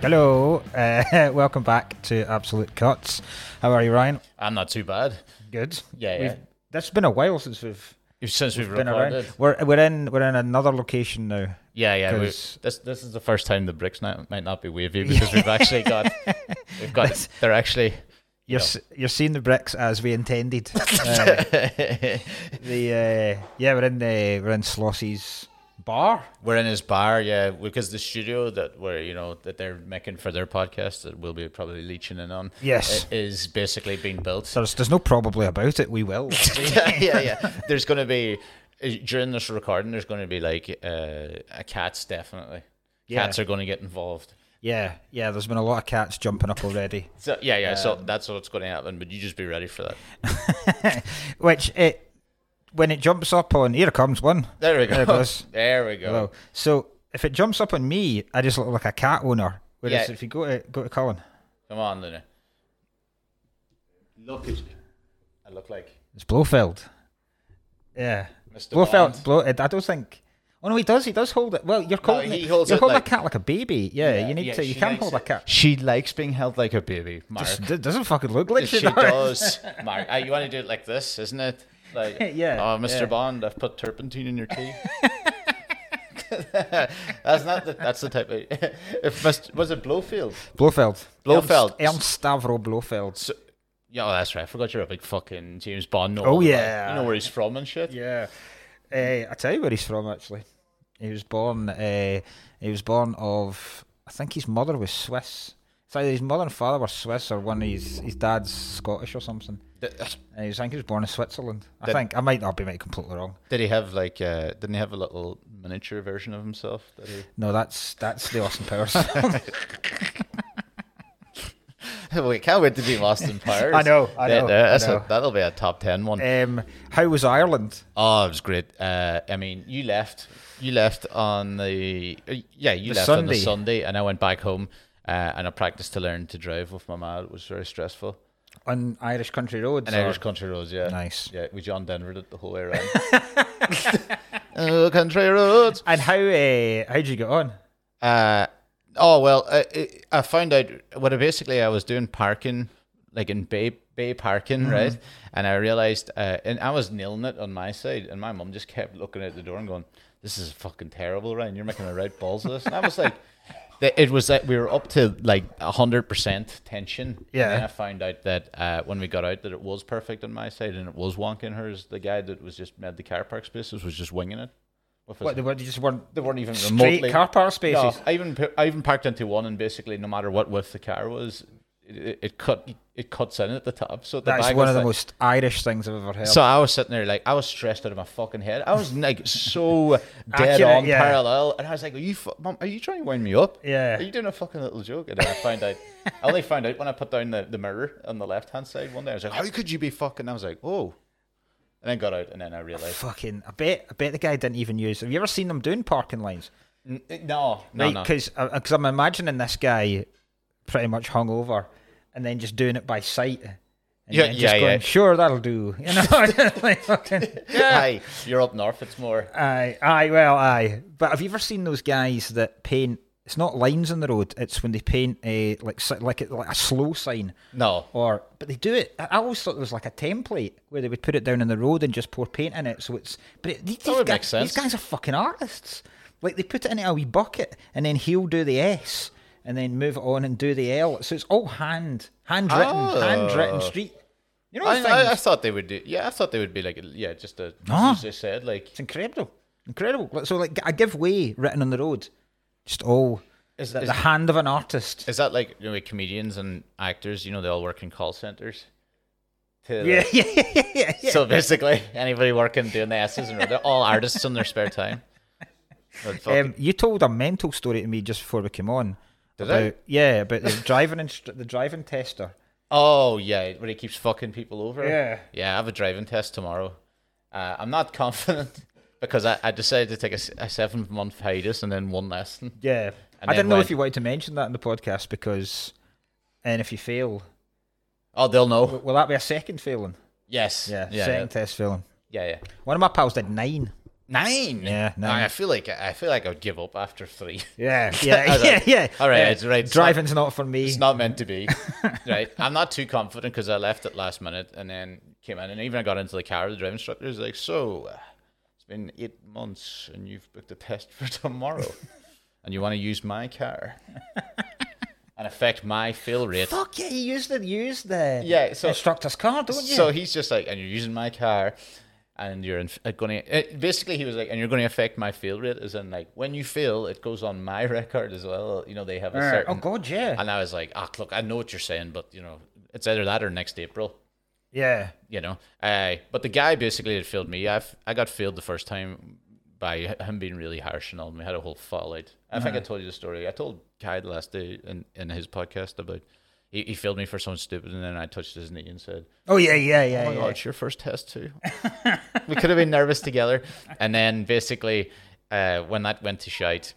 Hello, welcome back to Absolute Cuts. How are you, Ryan? I'm not too bad. Good. Yeah. That's been a while since we've been recorded. around. We're in another location now. Yeah. This is the first time the bricks might not be wavy because we've actually got they're actually. You're seeing the bricks as we intended. We're in Slossy's bar. We're in his bar, yeah, because the studio that they're making for their podcast that we'll be probably leeching in on, yes, is basically being built. So there's no probably about it. We will. yeah. There's going to be during this recording. There's going to be cats definitely. Yeah. Cats are going to get involved. Yeah. There's been a lot of cats jumping up already. So so that's what's going to happen. But you just be ready for that. When it jumps up on, here comes one. There we go. There it goes. There we go. Hello. So if it jumps up on me, I just look like a cat owner. Whereas if you go to Colin, come on, Luna. Look at you. I look like it's Blofeld. Yeah, Mr. Blofeld. I don't think. Oh no, he does. He does hold it. Well, you're holding a cat like a baby. Yeah, you need to. You can't hold a cat. She likes being held like a baby. Mark. Doesn't fucking look like she does. Mark, you want to do it like this, isn't it? Like, yeah. Oh, Mr. Bond, I've put turpentine in your tea. That's the type of. Was it Blofeld? Blofeld. Blofeld. Ernst Stavro Blofeld. So, yeah, that's right. I forgot you're a big fucking James Bond. Oh yeah. You know where he's from and shit. Yeah. I tell you where he's from actually. He was born of. I think his mother was Swiss. It's either his mother and father were Swiss or one of his dad's Scottish or something. I think he was born in Switzerland. I might be completely wrong. Did he have didn't he have a little miniature version of himself? No, that's the Austin Powers film. We can't wait to be Austin Powers. I know. That'll be a top 10 one. How was Ireland? Oh, it was great. I mean, you left on the left Sunday. On the Sunday, and I went back home and I practiced to learn to drive with my mum. It was very stressful. On Irish country roads? Irish country roads, yeah. Nice. Yeah, we John Denvered it the whole way around. Oh, country roads. And how'd you get on? I found out I was doing parking, like in Bay parking, right? And I realized, and I was nailing it on my side, and my mum just kept looking out the door and going, "This is fucking terrible, Ryan. You're making a right balls of this." And I was like, it was like we were up to like 100% tension. Yeah. And then I found out that when we got out that it was perfect on my side and it was wonking hers. The guy that was just made the car park spaces was just winging it. They weren't even straight remotely car park spaces. No, I even parked into one, and basically no matter what width the car was, it cuts in at the top. So that's one of the most Irish things I've ever heard. So I was sitting there like I was stressed out of my fucking head. I was like so dead on parallel, and I was like, "Mom, are you trying to wind me up? Yeah, are you doing a fucking little joke?" And then I only found out when I put down the mirror on the left hand side one day. I was like, "How could you be fucking?" I was like, "Oh." And then got out, and then I realised. I bet the guy didn't even use. Have you ever seen them doing parking lines? No. Because I'm imagining this guy pretty much hungover, and then just doing it by sight. And going, sure, that'll do. You know, Aye, you're up north. It's more. Aye. But have you ever seen those guys that paint? It's not lines on the road. It's when they paint like a slow sign. No. But they do it. I always thought it was like a template where they would put it down in the road and just pour paint in it. So it's. But these guys are fucking artists. Like they put it in a wee bucket and then he'll do the S and then move it on and do the L. So it's all handwritten street. You know, I thought they would do. Yeah, I thought they would be like just as they said, like it's incredible. So like a giveaway written on the road. Just the hand of an artist. Is that like comedians and actors? They all work in call centers. Yeah. So basically, anybody working doing the S's and they're all artists in their spare time. You told a mental story to me just before we came on. Did I? Yeah, about the driving tester. Oh yeah, where he keeps fucking people over. Yeah. I have a driving test tomorrow. I'm not confident. Because I decided to take a 7-month hiatus and then one lesson. Yeah. I didn't know if you wanted to mention that in the podcast and if you fail... Oh, they'll know. Will that be a second failing? Yes. Yeah, second test failing. Yeah. One of my pals did 9. 9? Yeah, 9. I feel like I would give up after 3. Yeah. All right, it's right. Driving's not for me. It's not meant to be. Right. I'm not too confident because I left it last minute and then came in, and even I got into the car. The driving instructor was like, "So, it's been 8 months, and you've booked a test for tomorrow, and you want to use my car and affect my fill rate." Fuck yeah, you use the so instructor's car, don't you? So he's just like, "And you're using my car." And you're going to basically he was like, and you're going to affect my fail rate, as in like when you fail, it goes on my record as well. You know, they have a certain. Oh god, yeah. And I was like, look, I know what you're saying, but you know, it's either that or next April. Yeah. You know, but the guy basically had failed me. I got failed the first time by him being really harsh and all. And we had a whole fallout. I think I told you the story. I told Kai the last day in his podcast about. He failed me for something stupid, and then I touched his knee and said, "Oh yeah, oh my God, it's your first test too." We could have been nervous together, and then basically, when that went to shite,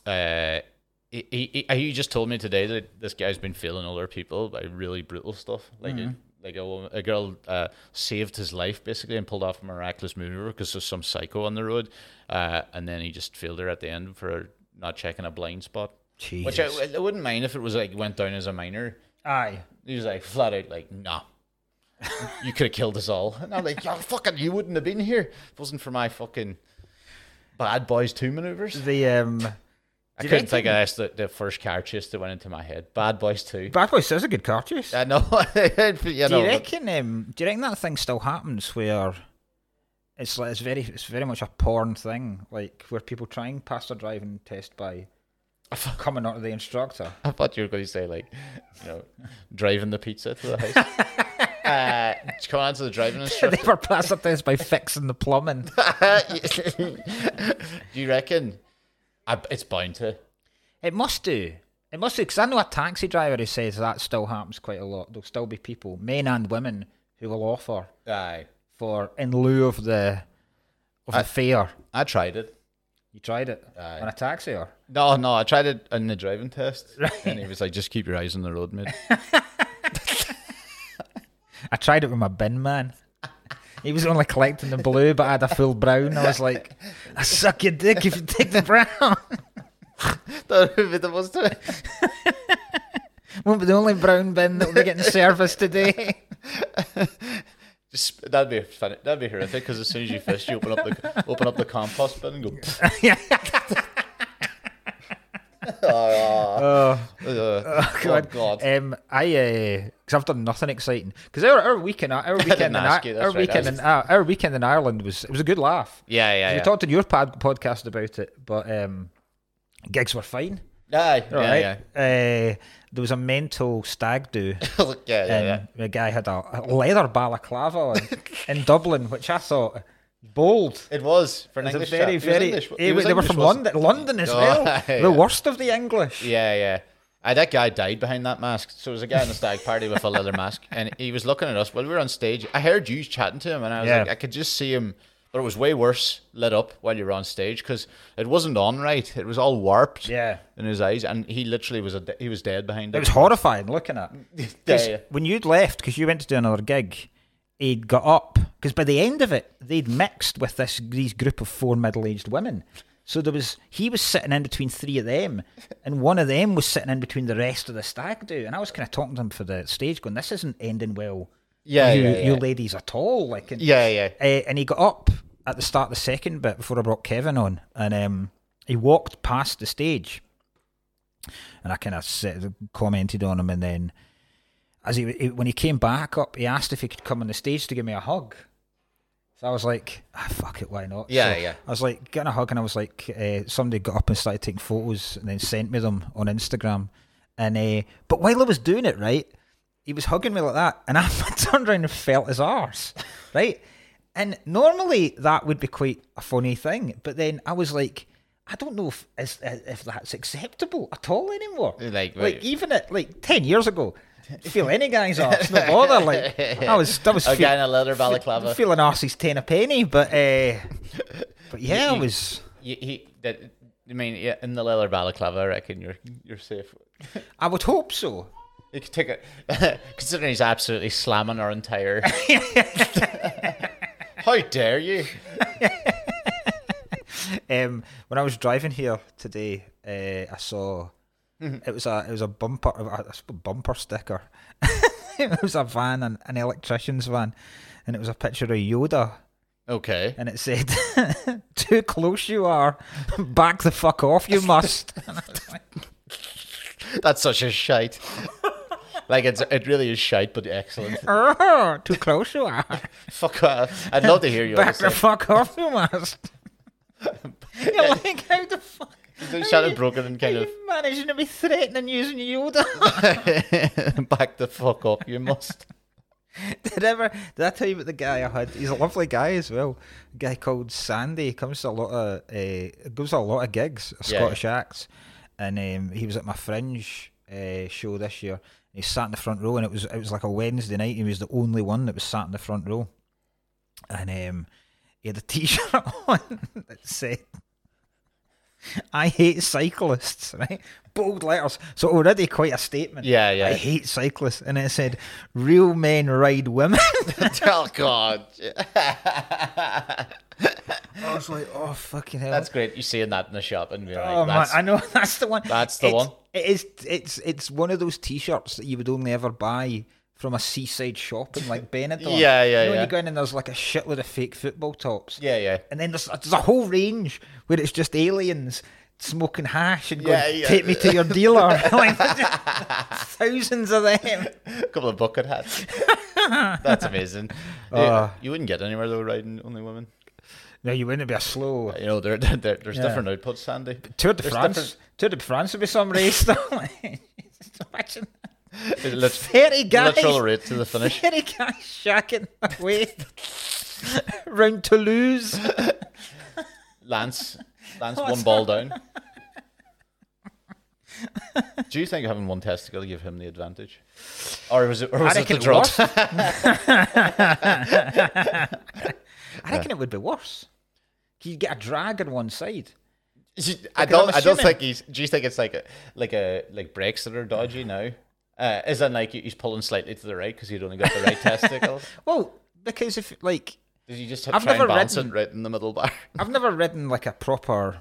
he just told me today that this guy's been failing other people by really brutal stuff, like a girl saved his life basically and pulled off a miraculous maneuver because there's some psycho on the road, and then he just failed her at the end for not checking a blind spot. Jesus. Which I wouldn't mind if it was like went down as a minor. Aye. He was like flat out like, nah. You could have killed us all. And I'm like, yeah, fucking you wouldn't have been here if it wasn't for my fucking Bad Boys 2 maneuvers. I couldn't think of the first car chase that went into my head. Bad Boys 2. Bad Boys is a good car chase. I know. Do you reckon that thing still happens where it's very much a porn thing, like where people try and pass their driving test by coming onto the instructor? I thought you were going to say, like, you know, driving the pizza to the house. Come on to the driving instructor. They were pass their test by fixing the plumbing. Do you reckon? It's bound to. It must do. Because I know a taxi driver who says that still happens quite a lot. There'll still be people, men and women, who will offer for in lieu of the fare. I tried it. You tried it on a taxi, or? No, I tried it in the driving test, and he was like, "Just keep your eyes on the road, mate." I tried it with my bin man. He was only collecting the blue, but I had a full brown. I was like, "I suck your dick if you take the brown." That would be the most. Won't be the only brown bin that will be getting serviced today. That'd be funny. That'd be horrific because as soon as you fish, you open up the compost bin and go. God. Because I've done nothing exciting. Because our weekend in Ireland was a good laugh. Yeah. We talked in your podcast about it, but gigs were fine. Yeah. There was a mental stag do. Yeah. The guy had a leather balaclava on in Dublin, which I thought bold. It was for an English. Very. They were from London as well. The worst of the English. Yeah. That guy died behind that mask. So there was a guy in the stag party with a leather mask, and he was looking at us while we were on stage. I heard you chatting to him, and I was like, I could just see him. But it was way worse lit up while you were on stage because it wasn't on right. It was all warped in his eyes, and he literally was dead behind it. It was horrifying looking at. When you'd left, because you went to do another gig, he'd got up, because by the end of it, they'd mixed with these group of 4 middle-aged women. So he was sitting in between 3 of them, and one of them was sitting in between the rest of the stag do. And I was kind of talking to him for the stage, going, "This isn't ending well." You ladies at all, like. And he got up at the start of the second bit before I brought Kevin on, and he walked past the stage, and I kind of commented on him, and then when he came back up, he asked if he could come on the stage to give me a hug. So I was like, fuck it, why not? I was like, getting a hug, and I was like, somebody got up and started taking photos and then sent me them on Instagram, and but while I was doing it, right, he was hugging me like that, and I turned around and felt his arse, right? And normally that would be quite a funny thing, but then I was like, I don't know if that's acceptable at all anymore. Like even at 10 years ago, feel any guy's arse, no bother. Like I was a guy in a leather balaclava, feeling arse's 10 a penny, but yeah, I was. In the leather balaclava, I reckon you're safe. I would hope so. You could take it, considering he's absolutely slamming our entire. How dare you? When I was driving here today, I saw it was a bumper sticker. It was a van, an electrician's van, and it was a picture of Yoda. Okay. And it said, "Too close you are. Back the fuck off, you must." That's such a shite. Like it really is shite, but excellent. Too close you are. Fuck off. I'd love to hear you. Back the fuck off, you must. You're like, how the fuck? It sounded broken and kind of managing to be threatening using Yoda. Back the fuck up, you must. Did I tell you about the guy I had? He's a lovely guy as well. A guy called Sandy. He comes to goes to a lot of gigs, Scottish acts, and he was at my Fringe show this year. He sat in the front row, and it was like a Wednesday night. He was the only one that was sat in the front row, and he had a T-shirt on that said, "I hate cyclists," right? Bold letters. So already quite a statement. Yeah. I hate cyclists. And it said, "Real men ride women." Oh, God. I was like, oh, fucking hell. That's great. You seeing that in the shop and you're like, oh, man, I know. That's the one. That's the one. It's one of those T-shirts that you would only ever buy from a seaside shop in like Benidorm. Yeah. You know, when you go in and there's like a shitload of fake football tops. Yeah. And then there's a whole range where it's just aliens smoking hash and going, "Take me to your dealer." Like, thousands of them. A couple of bucket hats. That's amazing. You wouldn't get anywhere though riding only women. No, you wouldn't. Be a slow. You know, there's different outputs, Sandy. Tour de France would be some race though. Imagine. 30 guys. Literal rate to the finish. 30 guys shacking away round Toulouse. Lance, one ball down. Do you think having one testicle gave him the advantage, or was it the drought? I reckon it would be worse. You get a drag on one side. I don't think he's. Do you think it's like brakes that are dodgy now? Is that like he's pulling slightly to the right because he'd only got the right testicle? Well, because if like. Did you just try and balance it right in the middle bar? I've never ridden like a proper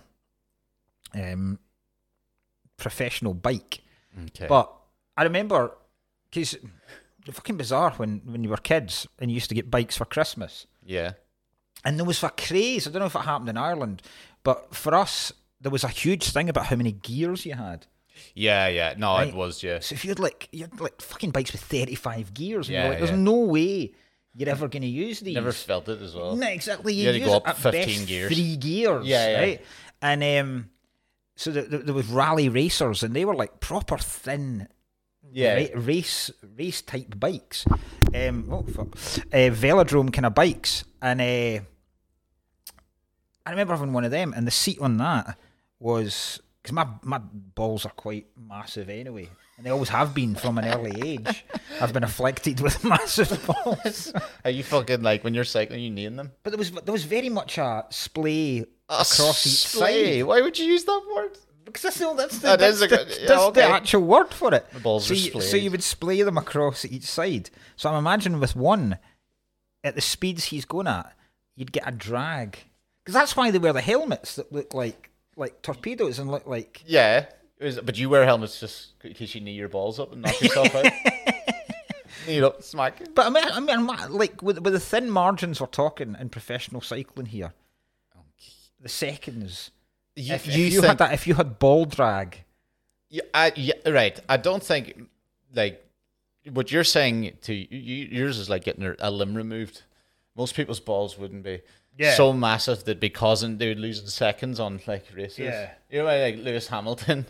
professional bike. Okay. But I remember, because it's fucking bizarre when you were kids and you used to get bikes for Christmas. Yeah. And there was a craze, I don't know if it happened in Ireland, but for us, there was a huge thing about how many gears you had. Yeah. No, right? It was, yeah. So if you had like fucking bikes with 35 gears, and you're like, there's no way you're ever going to use these. Never felt it as well. No, exactly. You had to use go up at 15 best gears. 3 gears, right? And so there was rally racers, and they were like proper thin, race type bikes. Velodrome kind of bikes, and I remember having one of them, and the seat on that was, because my balls are quite massive anyway, and they always have been from an early age. I've been afflicted with massive balls. Are you fucking like when you're cycling, you name them? But there was very much a splay across each splay? side. Why would you use that word? Because that's the actual word for it. The balls are splayed. So you would splay them across each side. So I'm imagining with one, at the speeds he's going at, you'd get a drag. Because that's why they wear the helmets that look like torpedoes and look like... Yeah, but you wear helmets just in case you knee your balls up and knock yourself out. Knee it up, smack it. But I mean, like with the thin margins we're talking in professional cycling here, the seconds... If you had ball drag... Right. I don't think, like, what you're saying to yours is like getting a limb removed. Most people's balls wouldn't be so massive they'd be they would lose in seconds on like races. Yeah. You know, like Lewis Hamilton.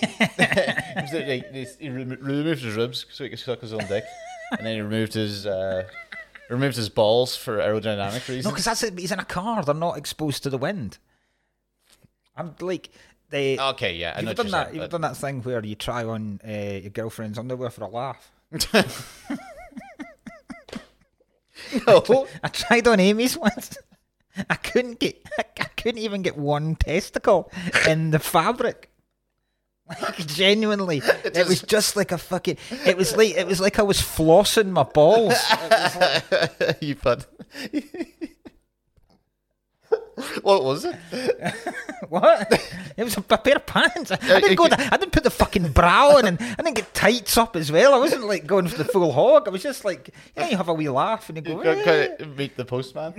He removed his ribs so he could suck his own dick, and then he removed his balls for aerodynamic reasons. No, because he's in a car. They're not exposed to the wind. I'm like. Okay, yeah, I know you've done that thing where you try on your girlfriend's underwear for a laugh. No, I tried on Amy's once. I couldn't even get one testicle in the fabric. Like, genuinely, it was just like a fucking. It was like I was flossing my balls. You put. What was it? What? It was a pair of pants. I didn't put the fucking bra on, and I didn't get tights up as well. I wasn't like going for the full hog. I was just like, you have a wee laugh and you go, meet the postman.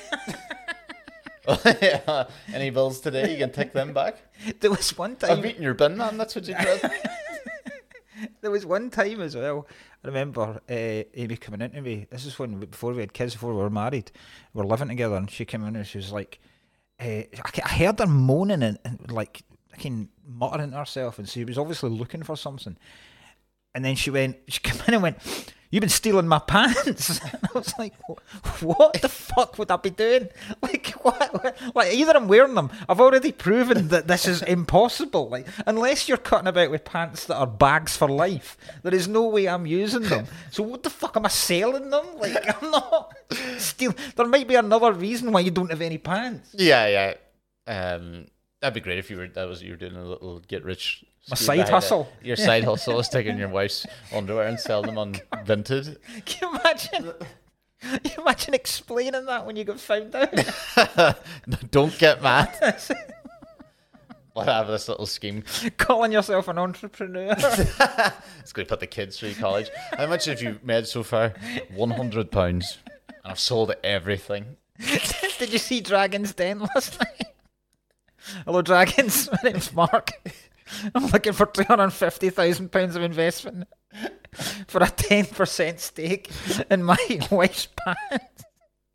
Any bills today? You can take them back. There was one time. I've eaten your bin, man. That's what you did. There was one time as well. I remember Amy coming into me. This is before we had kids, before we were married. We were living together, and she came in and she was like, I heard her moaning and like muttering to herself, and she was obviously looking for something. And then she came in and went, "You've been stealing my pants." And I was like, what the fuck would I be doing? Like, what? Like, either I'm wearing them. I've already proven that this is impossible. Like, unless you're cutting about with pants that are bags for life, there is no way I'm using them. So what the fuck, am I selling them? Like, I'm not stealing. There might be another reason why you don't have any pants. Yeah. That'd be great if you were doing a little get rich. My side hustle. Your side hustle is taking your wife's underwear and selling them on Vinted. Can you imagine explaining that when you got found out? Don't get mad. We'll have this little scheme. Calling yourself an entrepreneur. It's going to put the kids through college. How much have you made so far? £100. And I've sold everything. Did you see Dragon's Den last night? Hello, Dragons. My name's Mark. I'm looking for £250,000 of investment for a 10% stake in my wife's pants.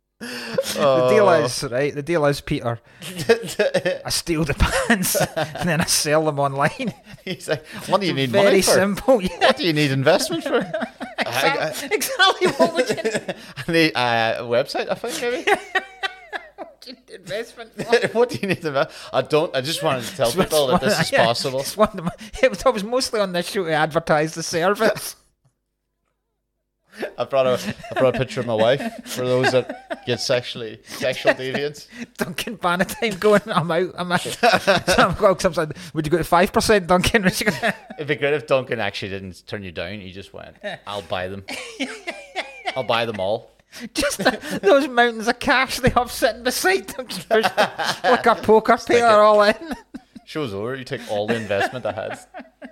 The deal is, Peter, I steal the pants and then I sell them online. He's like, what do you need Very money for? Simple, yeah. What do you need investment for? Exactly what would you need? I need a website, I think, maybe. Investment. What do you need to I just wanted to tell people that this is possible. I was mostly on this show to advertise the service. I brought a picture of my wife for those that get sexual deviance. Duncan Bannatyne going, I'm out. So would you go to 5%, Duncan? It'd be great if Duncan actually didn't turn you down. He just went, I'll buy them. I'll buy them all. Just those mountains of cash they have sitting beside them, just pushed like a poker player all in. Show's over. You take all the investment I had.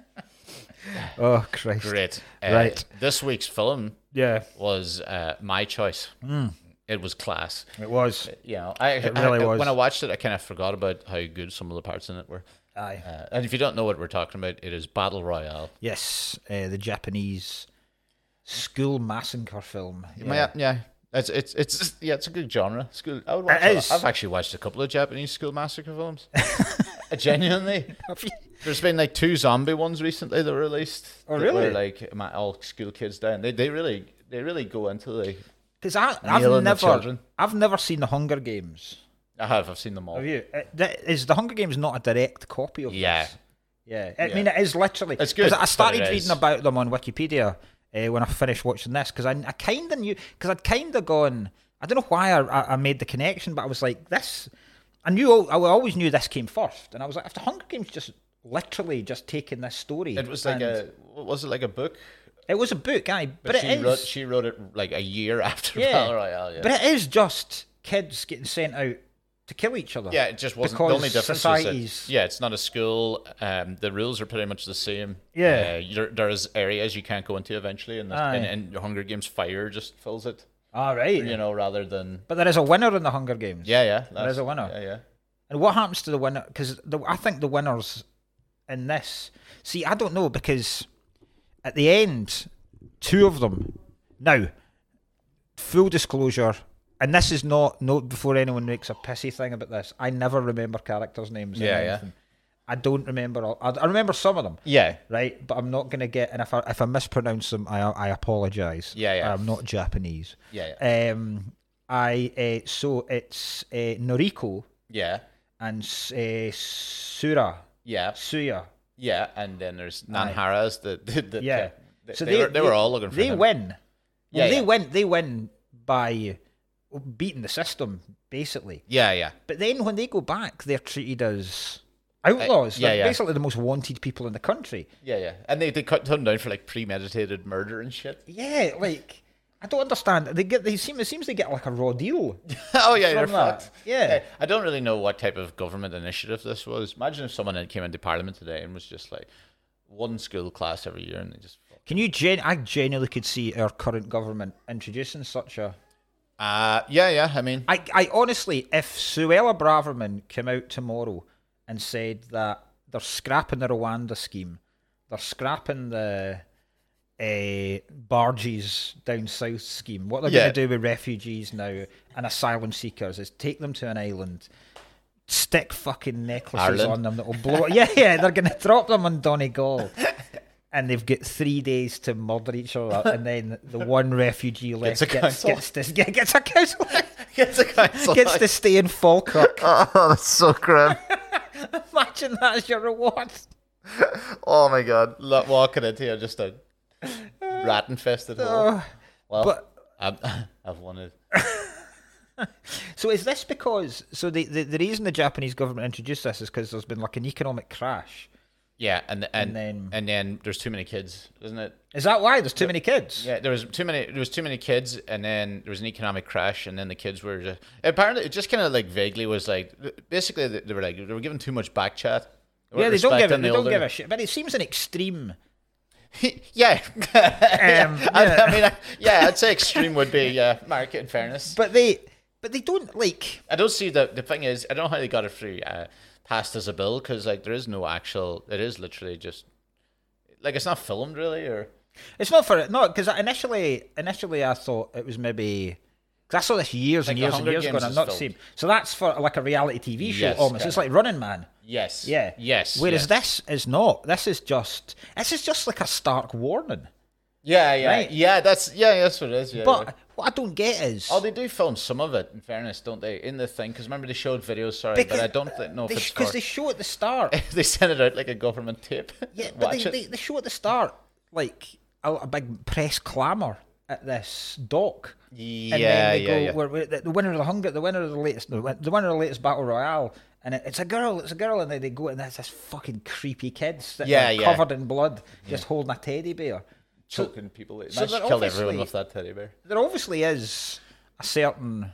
Oh, Christ. Great. Right. This week's film was my choice. It was class. It was. It really was. When I watched it, I kind of forgot about how good some of the parts in it were. Aye. And if you don't know what we're talking about, it is Battle Royale. Yes, the Japanese school massacre film. Yeah. It's a good genre. I've actually watched a couple of Japanese school massacre films. Genuinely. There's been like 2 zombie ones recently that were released. Oh, really? Where like all school kids die. And they really go into the. Because I've never seen the Hunger Games. I have. I've seen them all. Have you? Is the Hunger Games not a direct copy of this? Yeah. I mean, it is literally. It's good. I started reading about them on Wikipedia when I finished watching this, because I kind of knew, because I'd kind of gone, I don't know why I made the connection, but I was like, this, I always knew this came first, and I was like, if the Hunger Games just literally just taking this story. It was like was it like a book? It was a book, aye, but she wrote it like a year after Battle Royale. Yeah. But it is just kids getting sent out to kill each other. Yeah, it just wasn't. The only difference is that, it's not a school. The rules are pretty much the same. Yeah. There's areas you can't go into eventually, and Hunger Games fire just fills it. All right. Rather than. But there is a winner in the Hunger Games. Yeah. There is a winner. Yeah. And what happens to the winner? Because I think the winners in this. See, I don't know, because at the end, 2 of them. Now, full disclosure. And this is not before anyone makes a pissy thing about this. I never remember characters' names. Yeah. I don't remember all. I remember some of them. Yeah. Right, but I'm not gonna get. And if I mispronounce them, I apologise. Yeah. I'm not Japanese. Yeah. So it's Noriko. Yeah. And Sura. Yeah. Suya. Yeah, and then there's Nanhara's. Yeah. So they were all looking for him. Win. They win by beating the system, basically. Yeah. But then when they go back, they're treated as outlaws. They're basically the most wanted people in the country. Yeah. And they cut them down for like premeditated murder and shit. Yeah, I don't understand. It seems they get like a raw deal. Oh yeah, you're that. fucked. Yeah. I don't really know what type of government initiative this was. Imagine if someone came into Parliament today and was just like one school class every year, and they just. Can you? I genuinely could see our current government introducing such a. Yeah. I mean, I honestly, if Suella Braverman came out tomorrow and said that they're scrapping the Rwanda scheme, they're scrapping the barges down south scheme, what they're going to do with refugees now and asylum seekers is take them to an island, stick fucking necklaces on them that will blow. Yeah, they're going to drop them on Donegal. And they've got 3 days to murder each other, and then the one refugee left gets a council. Gets to stay in Falkirk. Oh, that's so grim. Imagine that as your reward. Oh my god! Walking into here just a rat infested hole. Well, but I've wanted. So is this because? So the reason the Japanese government introduced this is because there's been like an economic crash. Yeah, and then there's too many kids, isn't it? Is that why there's too many kids? Yeah, there was too many kids, and then there was an economic crash, and then the kids were just, apparently it just kind of like vaguely was like basically they were given too much back chat. Yeah, they don't give a shit, but it seems an extreme. Yeah, I mean, I'd say extreme would be market in fairness, but they don't like. I don't see the thing is I don't know how they got it through. Passed as a bill because like there is no actual. It is literally just like it's not filmed really, or it's not for it. No, because initially I thought it was maybe because I saw this years and years ago. And I'm not seeing. So that's for like a reality TV show almost. It's like Running Man. Yes. Yeah. Yes. Whereas this is not. This is just like a stark warning. Yeah. Right? Yeah. That's what it is. Yeah. But what I don't get is... Oh, they do film some of it, in fairness, don't they? In the thing, because remember they showed videos, but I don't know if it's because they show at the start. They send it out like a government tape. Yeah, but they show at the start, like, a big press clamour at this dock. Yeah, and then they go, we're the winner of the winner of the latest battle royale, and it's a girl, and then they go, and there's this fucking creepy kids that are covered in blood, just holding a teddy bear. Choking people. So killed everyone with that teddy bear. There obviously is a certain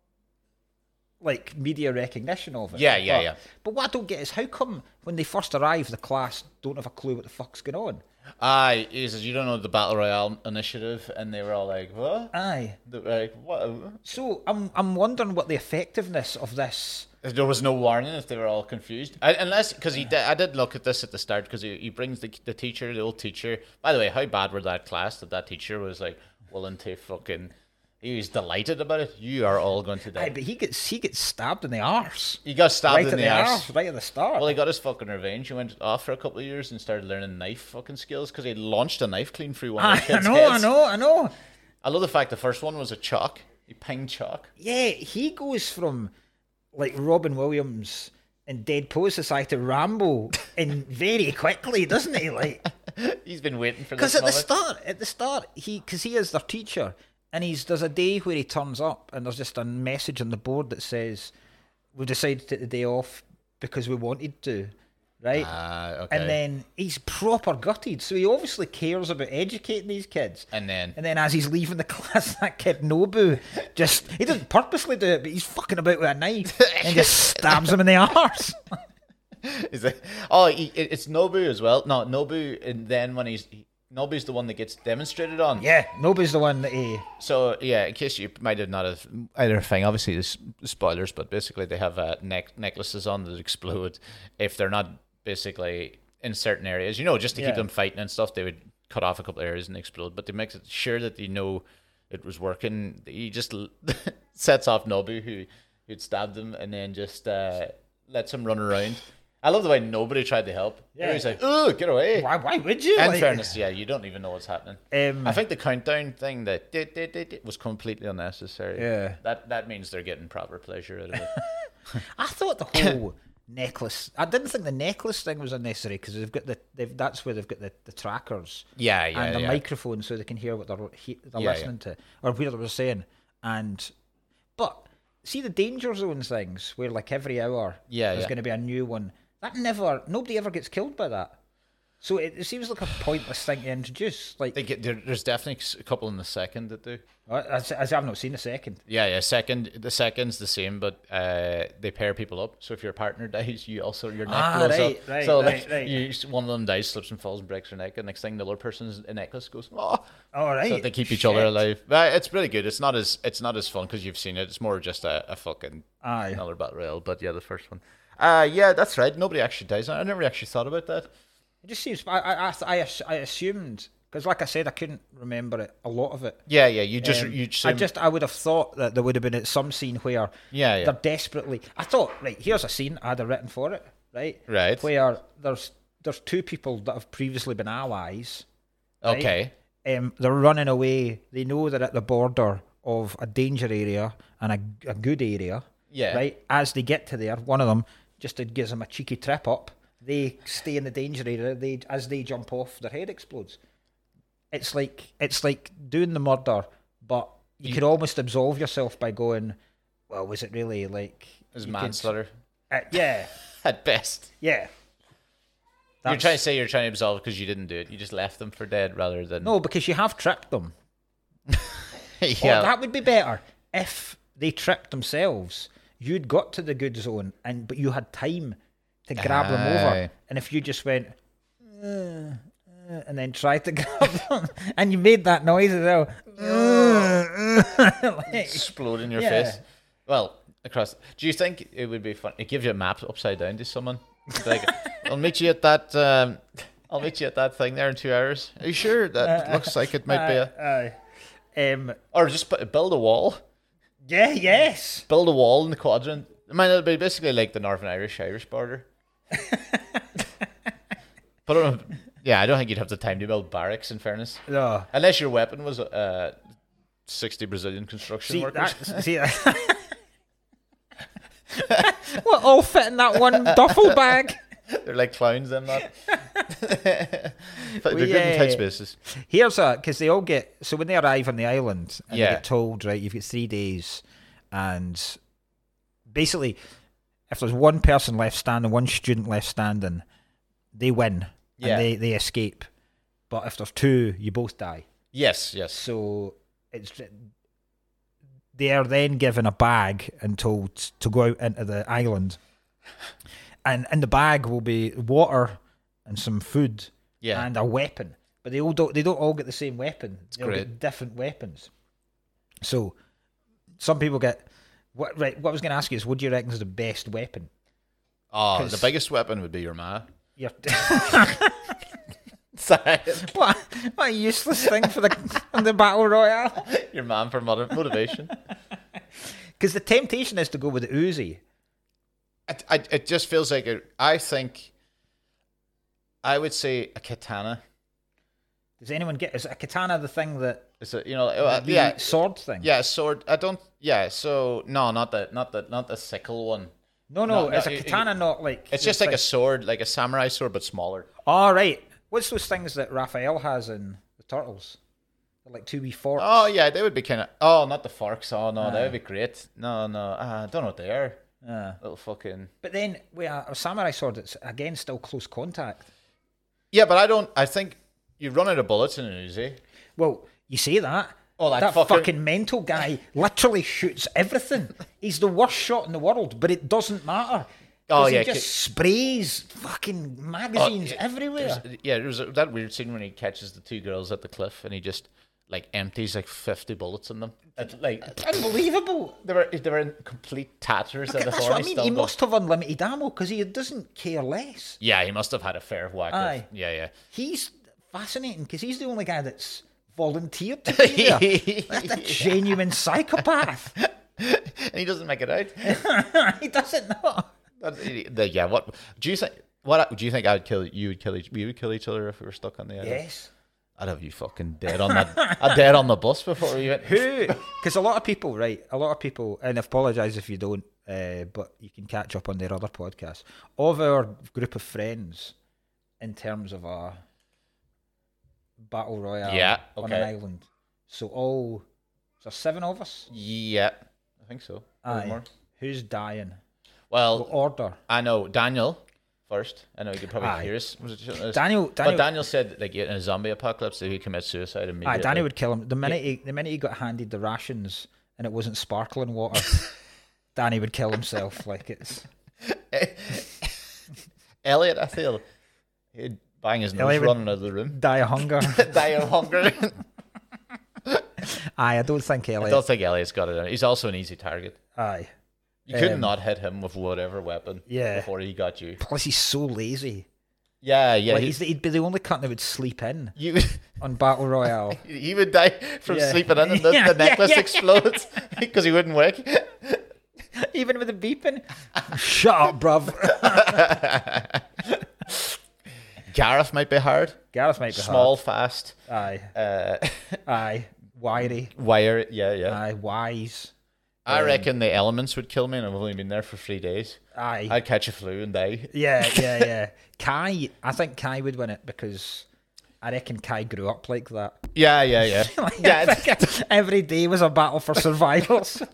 like media recognition of it. Yeah. But what I don't get is how come when they first arrive, the class don't have a clue what the fuck's going on? Aye, he says you don't know the Battle Royale initiative, and they were all like, "What?" Aye, like what? So I'm wondering what the effectiveness of this. There was no warning if they were all confused, unless because I did look at this at the start because he brings the teacher, the old teacher. By the way, how bad were that class that teacher was like willing to fucking. He was delighted about it. You are all going to die. Aye, but he gets stabbed in the arse. He got stabbed in the arse right at the start. Well, he got his fucking revenge. He went off for a couple of years and started learning knife fucking skills because he launched a knife clean through one of the kids' heads. I know. I love the fact the first one was a chalk. He pinged chalk. Yeah, he goes from like Robin Williams in Dead Poets Society to Rambo in very quickly, doesn't he? Like he's been waiting for this. Because at the start, he is their teacher. And there's a day where he turns up and there's just a message on the board that says, we decided to take the day off because we wanted to, right? Okay. And then he's proper gutted. So he obviously cares about educating these kids. And then as he's leaving the class, that kid Nobu he doesn't purposely do it, but he's fucking about with a knife and just stabs him in the arse. Is it? It's Nobu as well. No, Nobu, and then when Nobu's the one that gets demonstrated on. Yeah, Nobu's the one that he... So, yeah, in case you might have not have either thing, obviously there's spoilers, but basically they have necklaces on that explode if they're not basically in certain areas. Just to keep them fighting and stuff, they would cut off a couple of areas and explode, but they make sure that they know it was working. He just sets off Nobu, who'd stabbed him, and then just lets him run around. I love the way nobody tried to help. Yeah. He's like, "Oh, get away!" Why would you? In fairness, you don't even know what's happening. I think the countdown thing that was completely unnecessary. Yeah, that means they're getting proper pleasure out of it. I thought the whole necklace. I didn't think the necklace thing was unnecessary because that's where they've got the trackers. And the microphone so they can hear what they're listening to or what they were saying. But see the danger zone things where like every hour there's going to be a new one. Nobody ever gets killed by that. So it seems like a pointless thing to introduce. Like there's definitely a couple in the second that do. As I've not seen the second. Yeah. The second's the same, but they pair people up. So if your partner dies, you also your neck blows up. Right, so right. one of them dies, slips and falls, and breaks their neck, and next thing the other person's necklace goes. Oh, right. So they keep each other alive. But it's really good. It's not as fun because you've seen it. It's more just a fucking another battle royale. But yeah, the first one. Yeah, that's right. Nobody actually dies. I never actually thought about that. It just seems. I assumed. Because, like I said, I couldn't remember a lot of it. Yeah. I would have thought that there would have been some scene where they're desperately. I thought, right, here's a scene I had written for it, right? Right. Where there's two people that have previously been allies. Right? Okay. They're running away. They know they're at the border of a danger area and a good area. Yeah. Right. As they get to there, one of them just gives them a cheeky trip up. They stay in the danger area. As they jump off, their head explodes. It's like doing the murder, but you could almost absolve yourself by going, well, was it really like... It was manslaughter. Yeah. At best. Yeah. You're trying to absolve because you didn't do it. You just left them for dead rather than... No, because you have tricked them. Yeah. Or that would be better. If they tricked themselves, you'd got to the good zone, but you had time to grab them over. And if you just went... and then tried to grab them, and you made that noise as well. Explode in your face. Well, across. Do you think it would be fun? It gives you a map upside down to someone. It's like, I'll meet you at that. I'll meet you at that thing there in 2 hours. Are you sure? That looks like it might be or just build a wall. Yeah. Yes. Build a wall in the quadrant. It'll be basically like the Northern Irish border. But yeah, I don't think you'd have the time to build barracks, in fairness. No. Unless your weapon was 60 Brazilian construction workers. What all fit in that one duffel bag? They're like clowns, them not. They're good in tight spaces. Here's because they all get... So when they arrive on the island, and they get told, right, you've got 3 days, and basically, if there's one person left standing, one student left standing, they win. And they escape. But if there's 2, you both die. Yes. So they are then given a bag and told to go out into the island. And in the bag will be water and some food and a weapon. But they don't all get the same weapon. They'll get different weapons. So some people get... What I was going to ask you is, what do you reckon is the best weapon? Oh, the biggest weapon would be your ma. Sorry. What a useless thing for the battle royale. Your man for motivation. Because the temptation is to go with the Uzi. It just feels like I think I would say a katana. Does anyone get? Is a katana the thing that? Is it sword thing? Yeah, sword. I don't. Yeah, so no, not the sickle one. No, it's a katana, not like... It's just like a sword, like a samurai sword, but smaller. Oh, right. What's those things that Raphael has in the Turtles? They're like 2 wee forks. Oh, yeah, they would be kind of... Oh, not the forks. Oh, no, they would be great. No. I don't know what they are. Little fucking... But then, with a samurai sword, it's, again, still close contact. Yeah, but I think you run out of bullets in an Uzi. Well, you say that. Oh, that fucking mental guy literally shoots everything. He's the worst shot in the world, but it doesn't matter. Oh, he just sprays fucking magazines everywhere. There was that weird scene when he catches the 2 girls at the cliff and he just like empties like 50 bullets in them. It's unbelievable. They were in complete tatters. Okay, that's what I mean. He must have unlimited ammo because he doesn't care less. Yeah, he must have had a fair whack. Aye. Yeah. He's fascinating because he's the only guy that's volunteered to be there. That's a genuine psychopath. And he doesn't make it out. He doesn't know. What do you think? What do you think? We would kill each other if we were stuck on the island. Yes. I'd have you fucking dead on that. Dead on the bus before we went. Who? Because a lot of people, and I apologise if you don't, but you can catch up on their other podcasts of our group of friends in terms of a battle royale on an island. So there's 7 of us. Yeah, I think so. Aye. Who's dying? Well, order. I know Daniel. first. I know he could probably hear us. Daniel, but Daniel said like in a zombie apocalypse that he'd commit suicide immediately. Daniel would kill him the minute he got handed the rations and it wasn't sparkling water. Danny would kill himself. Like it's Elliot. I feel he'd bang his nose running out of the room. Die of hunger. Die of hunger. I don't think Elliot. I don't think Elliot's got it. He's also an easy target. Aye. You could not hit him with whatever weapon before he got you. Plus, he's so lazy. Yeah. Like he'd be the only cunt that would sleep in on Battle Royale. He would die from sleeping in and the necklace explodes because he wouldn't wake. Even with the beeping. Shut up, bruv. Gareth might be hard. Small, fast. Aye. Aye. Wiry. Wire, yeah. Aye. Wise. I reckon the elements would kill me, and I've only been there for 3 days. Aye. I'd catch a flu and die. Yeah. Kai, I think Kai would win it because I reckon Kai grew up like that. Yeah. Every day was a battle for survival. So.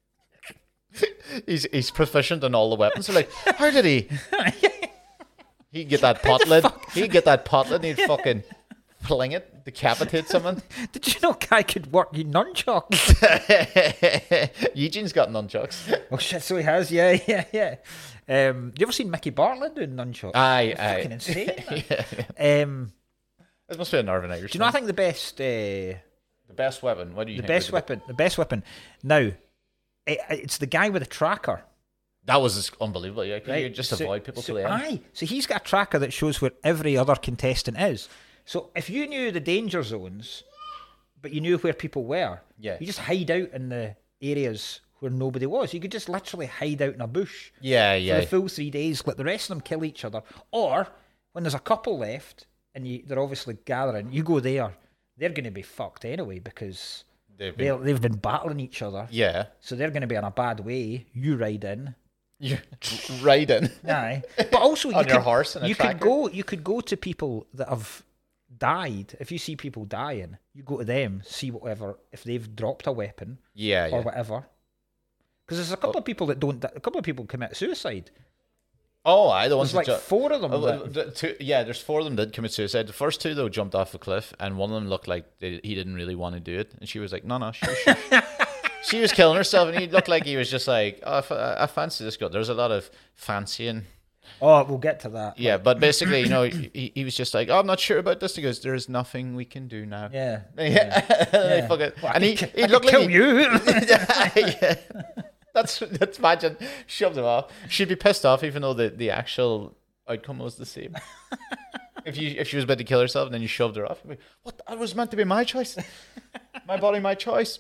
He's proficient in all the weapons. So like, how did he? He'd get that pot lid. And he'd fucking fling it, decapitate someone. Did you know Kai could work nunchucks? Eugene's got nunchucks. Oh shit, so he has, yeah. You ever seen Mickey Bartlett doing nunchucks? Aye. Fucking insane. It must be a Northern Irish. Do you know? I think the best weapon. What do you think? The best weapon. Now, it's the guy with the tracker. That was unbelievable. Yeah, you just avoid people till the end. Aye. So he's got a tracker that shows where every other contestant is. So if you knew the danger zones, but you knew where people were, you just hide out in the areas where nobody was. You could just literally hide out in a bush. For the full 3 days, let the rest of them kill each other. Or when there's a couple left and they're obviously gathering, you go there. They're going to be fucked anyway because they've been battling each other. Yeah. So they're going to be in a bad way. You ride in. You ride in. Aye. But also on your horse and a tracker. You could go to people that have died. If you see people dying, you go to them, see whatever, if they've dropped a weapon or whatever. Because there's a couple of people that don't. A couple of people commit suicide. Oh, aye, the ones there's like 4 of them. There's 4 of them did commit suicide. The first 2 though jumped off a cliff, and one of them looked like he didn't really want to do it, and she was like, no, she was killing herself, and he looked like he was just like, oh, I fancy this girl. There's a lot of fancying. Oh, we'll get to that. Yeah, but basically, he was just like, oh, I'm not sure about this. He goes, there's nothing we can do now. Yeah. Fuck it. Well, and he looked like you. That's imagine shoved him off. She'd be pissed off, even though the actual outcome was the same. If she was about to kill herself and then you shoved her off, you'd be, what? That was meant to be my choice. My body, my choice.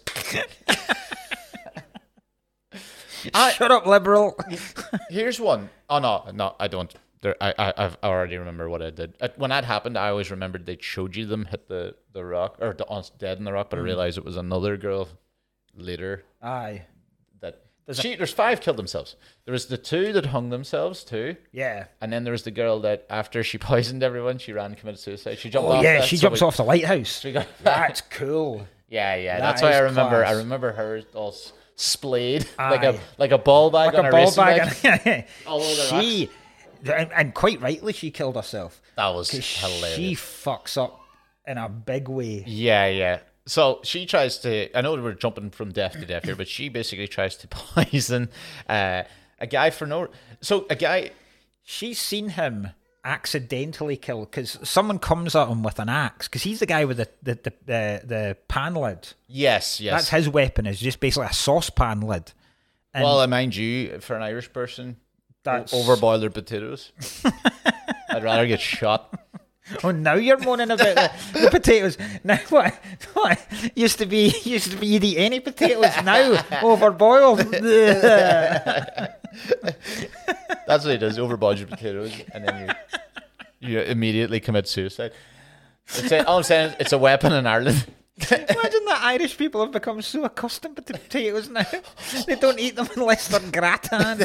Shut up, liberal. Here's one. Oh no, I don't. I already remember what I did. When that happened, I always remembered they showed you them hit the rock or dead in the rock, but I realized it was another girl later. Aye. There's 5 killed themselves. There was the 2 that hung themselves too. Yeah. And then there was the girl that after she poisoned everyone, she ran and committed suicide. She jumped off. Yeah, she jumps off the lighthouse. That's cool. Yeah. That's why I remember. Class. I remember her all splayed like a ball bag on a racing bike. All over the rocks. And quite rightly, she killed herself. That was hilarious. She fucks up in a big way. Yeah. So she tries to, I know we're jumping from death to death here, but she basically tries to poison a guy for no... So a guy... She's seen him accidentally kill, because someone comes at him with an axe, because he's the guy with the pan lid. Yes. That's his weapon, is just basically a saucepan lid. And well, mind you, for an Irish person, that's... overboil their potatoes. I'd rather get shot. Oh, now you're moaning about the potatoes. Now what used to be you'd eat any potatoes. Now overboiled. That's what it is. Overboil your potatoes, and then you immediately commit suicide. All I'm saying is it's a weapon in Ireland. Imagine that Irish people have become so accustomed to potatoes now. They don't eat them unless they're gratin.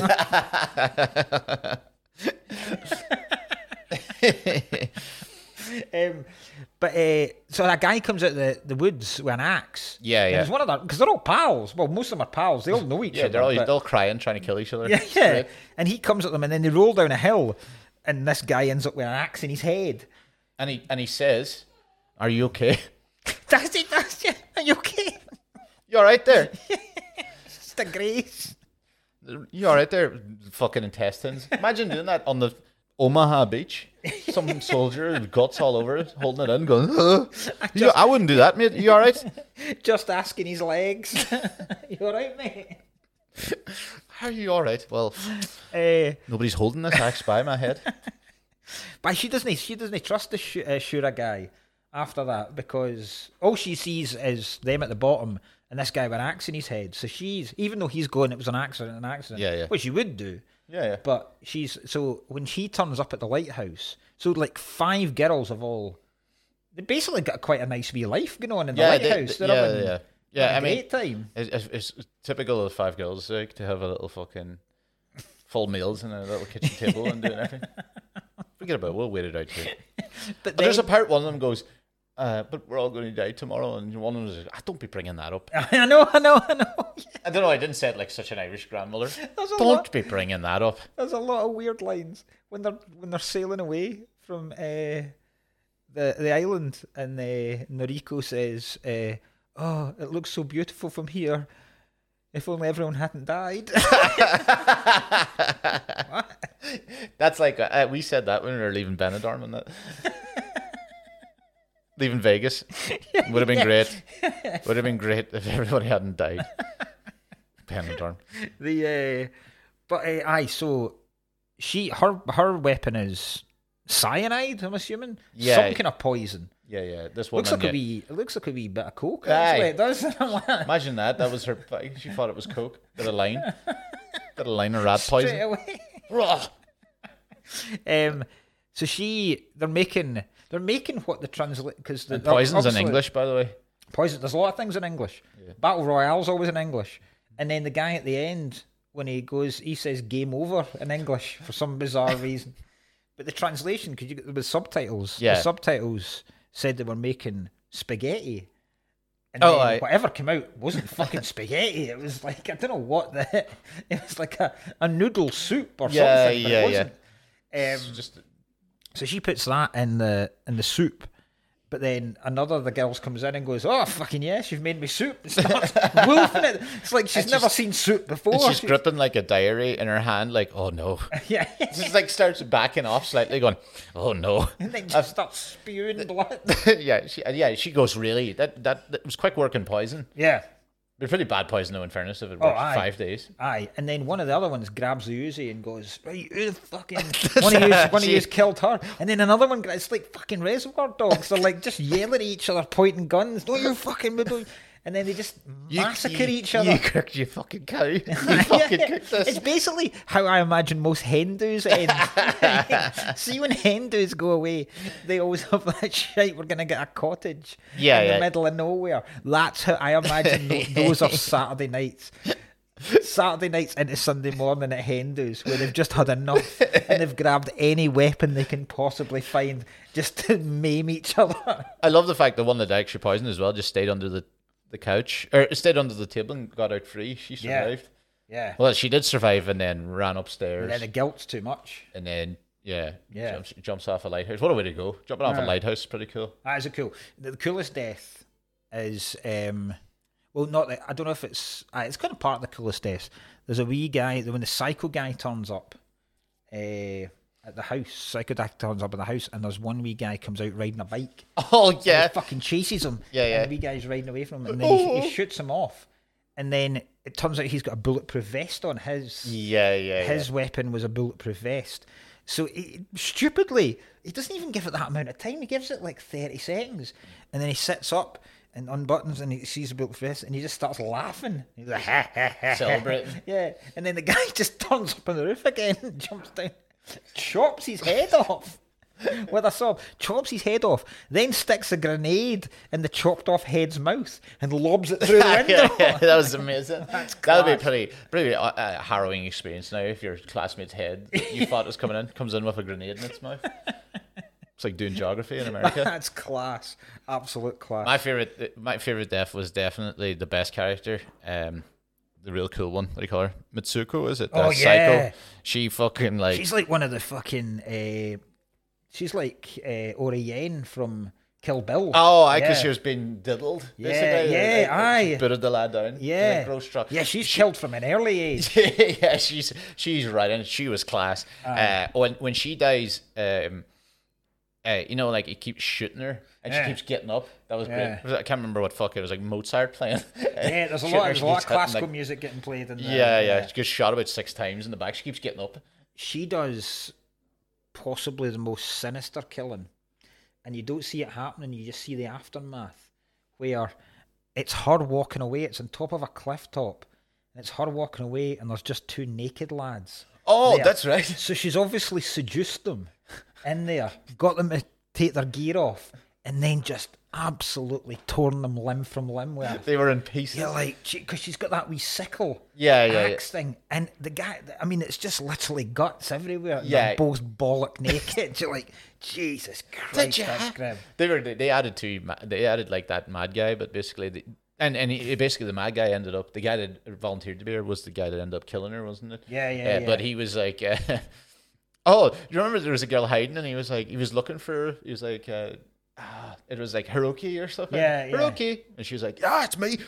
So that guy comes out the woods with an axe. Yeah. And there's one of them, because they're all pals. Well, most of them are pals. They all know each other. Yeah, they're all crying, trying to kill each other. Yeah. And he comes at them, and then they roll down a hill, and this guy ends up with an axe in his head. And he says, "Are you okay? Does he? Are you okay? You all right there? Just a grace. You all right there? Fucking intestines. Imagine doing that on the Omaha beach. Some soldier with guts all over it, holding it in, going, I wouldn't do that, mate. You all right? Just asking his legs. You all right, mate? Are you all right? Well, nobody's holding this axe by my head. But she doesn't trust the Shura guy after that, because all she sees is them at the bottom and this guy with an axe in his head. So she's, even though he's going, it was an accident, which you would do. Yeah. But so when she turns up at the lighthouse, so like 5 girls have all, they basically got quite a nice wee life going on in the lighthouse. They're having a great time. It's typical of 5 girls like to have a little fucking full meals and a little kitchen table and doing everything. Forget about it, we'll wait it out too. But there's a part, one of them goes, but we're all going to die tomorrow, and one of them says, don't be bringing that up. I know. I don't know, I didn't say it like such an Irish grandmother. Don't be bringing that up. There's a lot of weird lines when they're sailing away from the island, and Noriko says, "Oh, it looks so beautiful from here. If only everyone hadn't died." What? That's like we said that when we were leaving Benidorm and that. Leaving Vegas would have been great. Would have been great if everybody hadn't died. Benidorm. So her weapon is cyanide, I'm assuming. Yeah. Some kind of poison. Yeah. This one looks like a wee bit of coke. Actually, it does. Imagine that. That was her. She thought it was coke. Got a line. Got a line of rat poison. Straight away. So they're making what the translate, because the poison's in English, by the way. Poison. There's a lot of things in English. Yeah. Battle Royale's always in English, and then the guy at the end, when he says "game over" in English for some bizarre reason. But the translation, because you get the subtitles. Yeah. The subtitles said they were making spaghetti. And whatever came out wasn't fucking spaghetti. It was like, I don't know what it was, like a noodle soup or something. But it wasn't. So she puts that in the soup, but then another of the girls comes in and goes, "Oh fucking yes, you've made me soup," and starts wolfing it. It's like she's never seen soup before. And she's gripping like a diary in her hand, like, "Oh no." Yeah. She's like starts backing off slightly, going, "Oh no," and then just starts spewing blood. She goes, "Really? That was quick working poison." Yeah. It'd be pretty bad poison, though, in fairness, if it worked 5 days. Aye, and then one of the other ones grabs the Uzi and goes, "Right, who the fucking one of you killed her?" And then another one, it's like fucking Reservoir Dogs. They're like just yelling at each other, pointing guns. "No, you fucking..." And then they just massacre each other. You cooked, you fucking cow. You fucking cooked this. It's basically how I imagine most hen do's end. See, when hen do's go away, they always have that shite, "We're going to get a cottage in the middle of nowhere." That's how I imagine those are Saturday nights. Saturday nights into Sunday morning at hen do's, where they've just had enough and they've grabbed any weapon they can possibly find just to maim each other. I love the fact that one that actually poisoned as well just stayed under the couch, or stayed under the table and got out free. She survived. Yeah. Well, she did survive and then ran upstairs. And then the guilt's too much. And then, jumps off a lighthouse. What a way to go. Jumping off a lighthouse is pretty cool. That is cool. The coolest death is, I don't know if it's kind of part of the coolest deaths. There's a wee guy, when the psycho guy turns up at the house, psychodac turns up at the house, and there's one wee guy comes out riding a bike. Oh yeah, and he fucking chases him. Yeah. And the wee guy's riding away from him, and then he shoots him off. And then it turns out he's got a bulletproof vest on his. His weapon was a bulletproof vest. So stupidly, he doesn't even give it that amount of time. He gives it like 30 seconds, and then he sits up and unbuttons, and he sees the bulletproof vest, and he just starts laughing. He's like, "Ha ha ha!" Celebrating. Yeah, and then the guy just turns up on the roof again, and jumps down. Chops his head off with a saw. Chops his head off. Then sticks a grenade in the chopped off head's mouth and lobs it through the window. That was amazing. That would be pretty harrowing experience now if your classmate's head you thought was coming in comes in with a grenade in its mouth. It's like doing geography in America. That's class. Absolute class. My favorite death was definitely the best character. the real cool one. What do you call her? Mitsuko, is it? Oh, Psycho. She fucking like. She's like one of the fucking. She's like Ori Yen from Kill Bill. Oh, because she was being diddled. Yeah, aye. Booted the lad down. Yeah. Gross struck. Yeah, she's killed from an early age. Yeah, she's right, and she was class. When she dies, like he keeps shooting her, and she keeps getting up. That was great. I can't remember what fuck it was, like Mozart playing. Yeah, there's a lot of classical music getting played in there. Yeah. She gets shot about 6 times in the back. She keeps getting up. She does possibly the most sinister killing, and you don't see it happening. You just see the aftermath, where it's her walking away. It's on top of a cliff top, and it's her walking away, and there's just 2 naked lads. Oh, there. That's right. So she's obviously seduced them in there, got them to take their gear off, and then just absolutely torn them limb from limb with it. They were in pieces. Yeah, like, because she's got that wee sickle axe thing. And the guy, I mean, it's just literally guts everywhere. Yeah. They're both bollock naked. You're like, Jesus Christ, that's grim. They added like that mad guy, but basically, basically the mad guy ended up, the guy that volunteered to be her was the guy that ended up killing her, wasn't it? Yeah. But he was like, oh, do you remember there was a girl hiding, and he was looking for her. He was like, it was like Hiroki or something. Yeah. Hiroki. And she was like, it's me.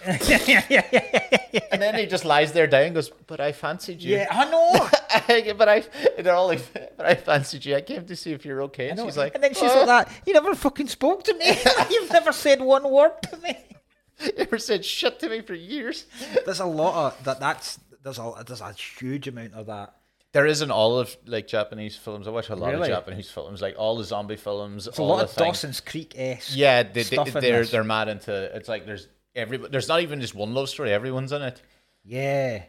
Yeah. And then he just lies there down and goes, but I fancied you. Yeah, I know. But I fancied you. I came to see if you're okay. And she's like, and then she's like that, you never fucking spoke to me. You've never said one word to me. You never said shit to me for years. There's a lot of that. There's a huge amount of that. There isn't all of like Japanese films. I watch a lot of Japanese films, like all the zombie films. It's a lot of Dawson's Creek-esque. Yeah, they're mad into. It's like there's not even just one love story. Everyone's in it. Yeah,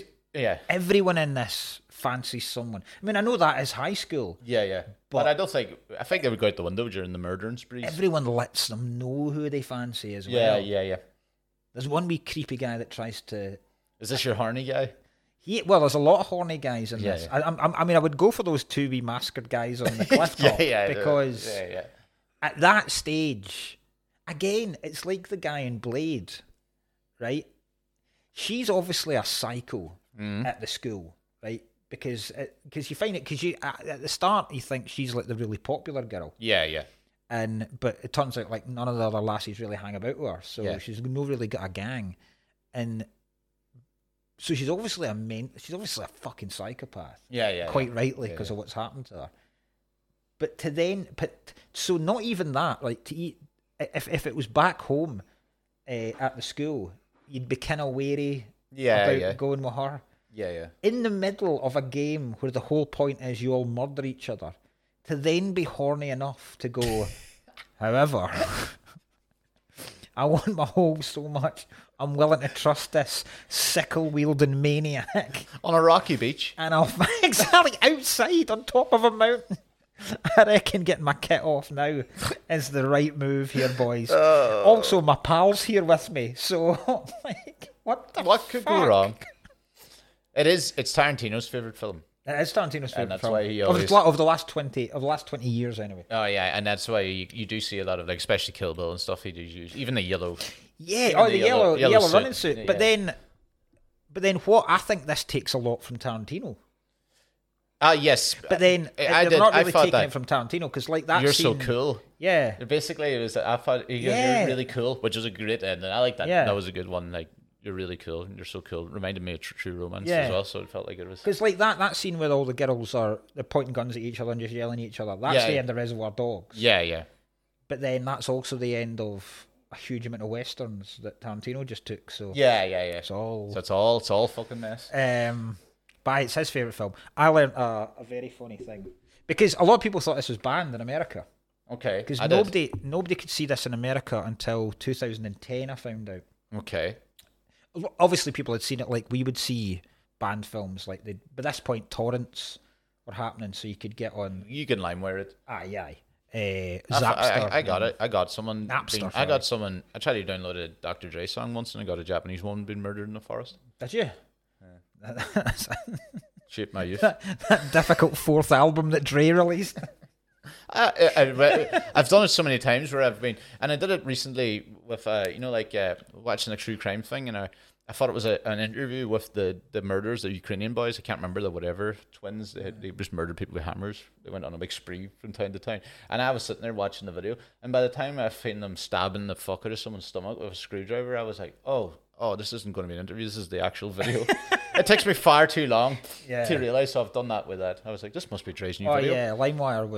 everyone in this fancies someone. I mean, I know that is high school. Yeah. But I think they would go out the window during the murdering sprees. Everyone lets them know who they fancy as well. Yeah. There's one wee creepy guy that tries to. Is this your horny guy? There's a lot of horny guys in this. Yeah. I mean, I would go for those 2 wee masked guys on the cliff top because at that stage, again, it's like the guy in Blade, right? She's obviously a psycho at the school, right? Because you find it because at the start you think she's like the really popular girl. Yeah. But it turns out like none of the other lassies really hang about with her, so she's not really got a gang, and. So she's obviously a fucking psychopath. Yeah. Quite rightly because of what's happened to her. But so not even that. Like to eat, if it was back home, at the school, you'd be kind of wary about going with her. Yeah. In the middle of a game where the whole point is you all murder each other, to then be horny enough to go. However, I want my home so much. I'm willing to trust this sickle-wielding maniac. On a rocky beach. And I'll exactly outside on top of a mountain. I reckon getting my kit off now is the right move here, boys. Also, my pal's here with me, so like, what could go wrong? It's Tarantino's favourite film. It is Tarantino's favourite that's film. Why he always... of the last 20 years anyway. Oh yeah, and that's why you do see a lot of like, especially Kill Bill and stuff. He does use even the yellow. Yeah, the yellow running suit. But then what? I think this takes a lot from Tarantino. Yes. But then they're not really taking it from Tarantino because like that. You're scene, so cool. Yeah. Basically, it was. I thought you're really cool, which was a great ending. I like that. Yeah. That was a good one. Like. You're really cool. You're so cool. Reminded me of True Romance as well, so it felt like it was... Because like that scene where all the girls they're pointing guns at each other and just yelling at each other, that's the end of Reservoir Dogs. Yeah. But then that's also the end of a huge amount of westerns that Tarantino just took, so... Yeah. It's all fucking mess. But it's his favourite film. I learned a very funny thing. Because a lot of people thought this was banned in America. Okay. Because nobody could see this in America until 2010, I found out. Okay. Obviously, people had seen it like we would see banned films. Like by this point, torrents were happening, so you could get on. You can LimeWire it. Aye. Zapster. I got it. I got someone. Napster. I got someone. I tried to download a Dr. Dre song once, and I got a Japanese woman being murdered in the forest. Did you? Yeah. Shaped my youth. That difficult 4th album that Dre released. I've done it so many times where I've been, and I did it recently with watching a true crime thing, and I thought it was an interview with the murderers, the Ukrainian boys. I can't remember the whatever twins. They just murdered people with hammers. They went on a big spree from town to town. And I was sitting there watching the video. And by the time I found them stabbing the fuck out of someone's stomach with a screwdriver, I was like, oh, this isn't going to be an interview. This is the actual video. It takes me far too long to realise. So I've done that with that. I was like, this must be Trey's new video. Oh yeah, LimeWire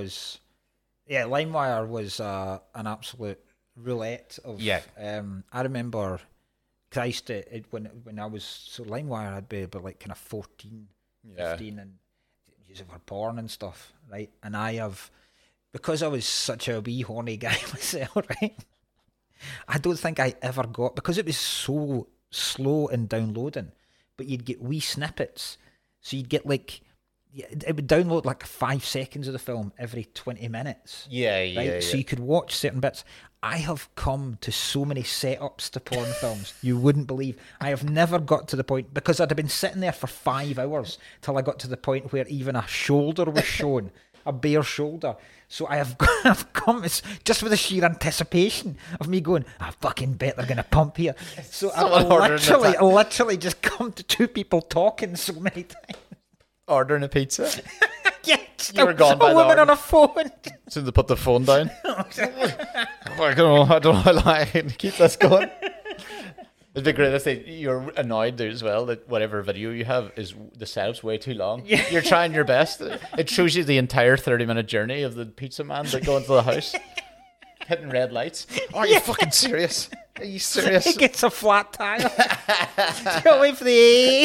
was an absolute roulette of. Yeah. I remember. Cause I used to when I was LimeWire, I'd be about like kind of 14, 15, and using for porn and stuff, right? And because I was such a wee horny guy myself, right? I don't think I ever got, because it was so slow in downloading, but you'd get wee snippets, so you'd get like. It would download like 5 seconds of the film every 20 minutes. Yeah. So you could watch certain bits. I have come to so many setups to porn films, you wouldn't believe. I have never got to the point, because I'd have been sitting there for 5 hours till I got to the point where even a shoulder was shown, a bare shoulder. So I've come, it's just with the sheer anticipation of me going, I fucking bet they're going to pump here. So I literally just come to 2 people talking so many times. Ordering a pizza. Yeah, you were gone by a woman on a phone. Soon they put the phone down. I don't know how long I can keep this going. It'd be great if you're annoyed as well that whatever video you have is the setup's way too long. Yeah. You're trying your best. It shows you the entire 30-minute journey of the pizza man that go into the house, hitting red lights. Are you fucking serious? Are you serious? He gets a flat tire. Go away for the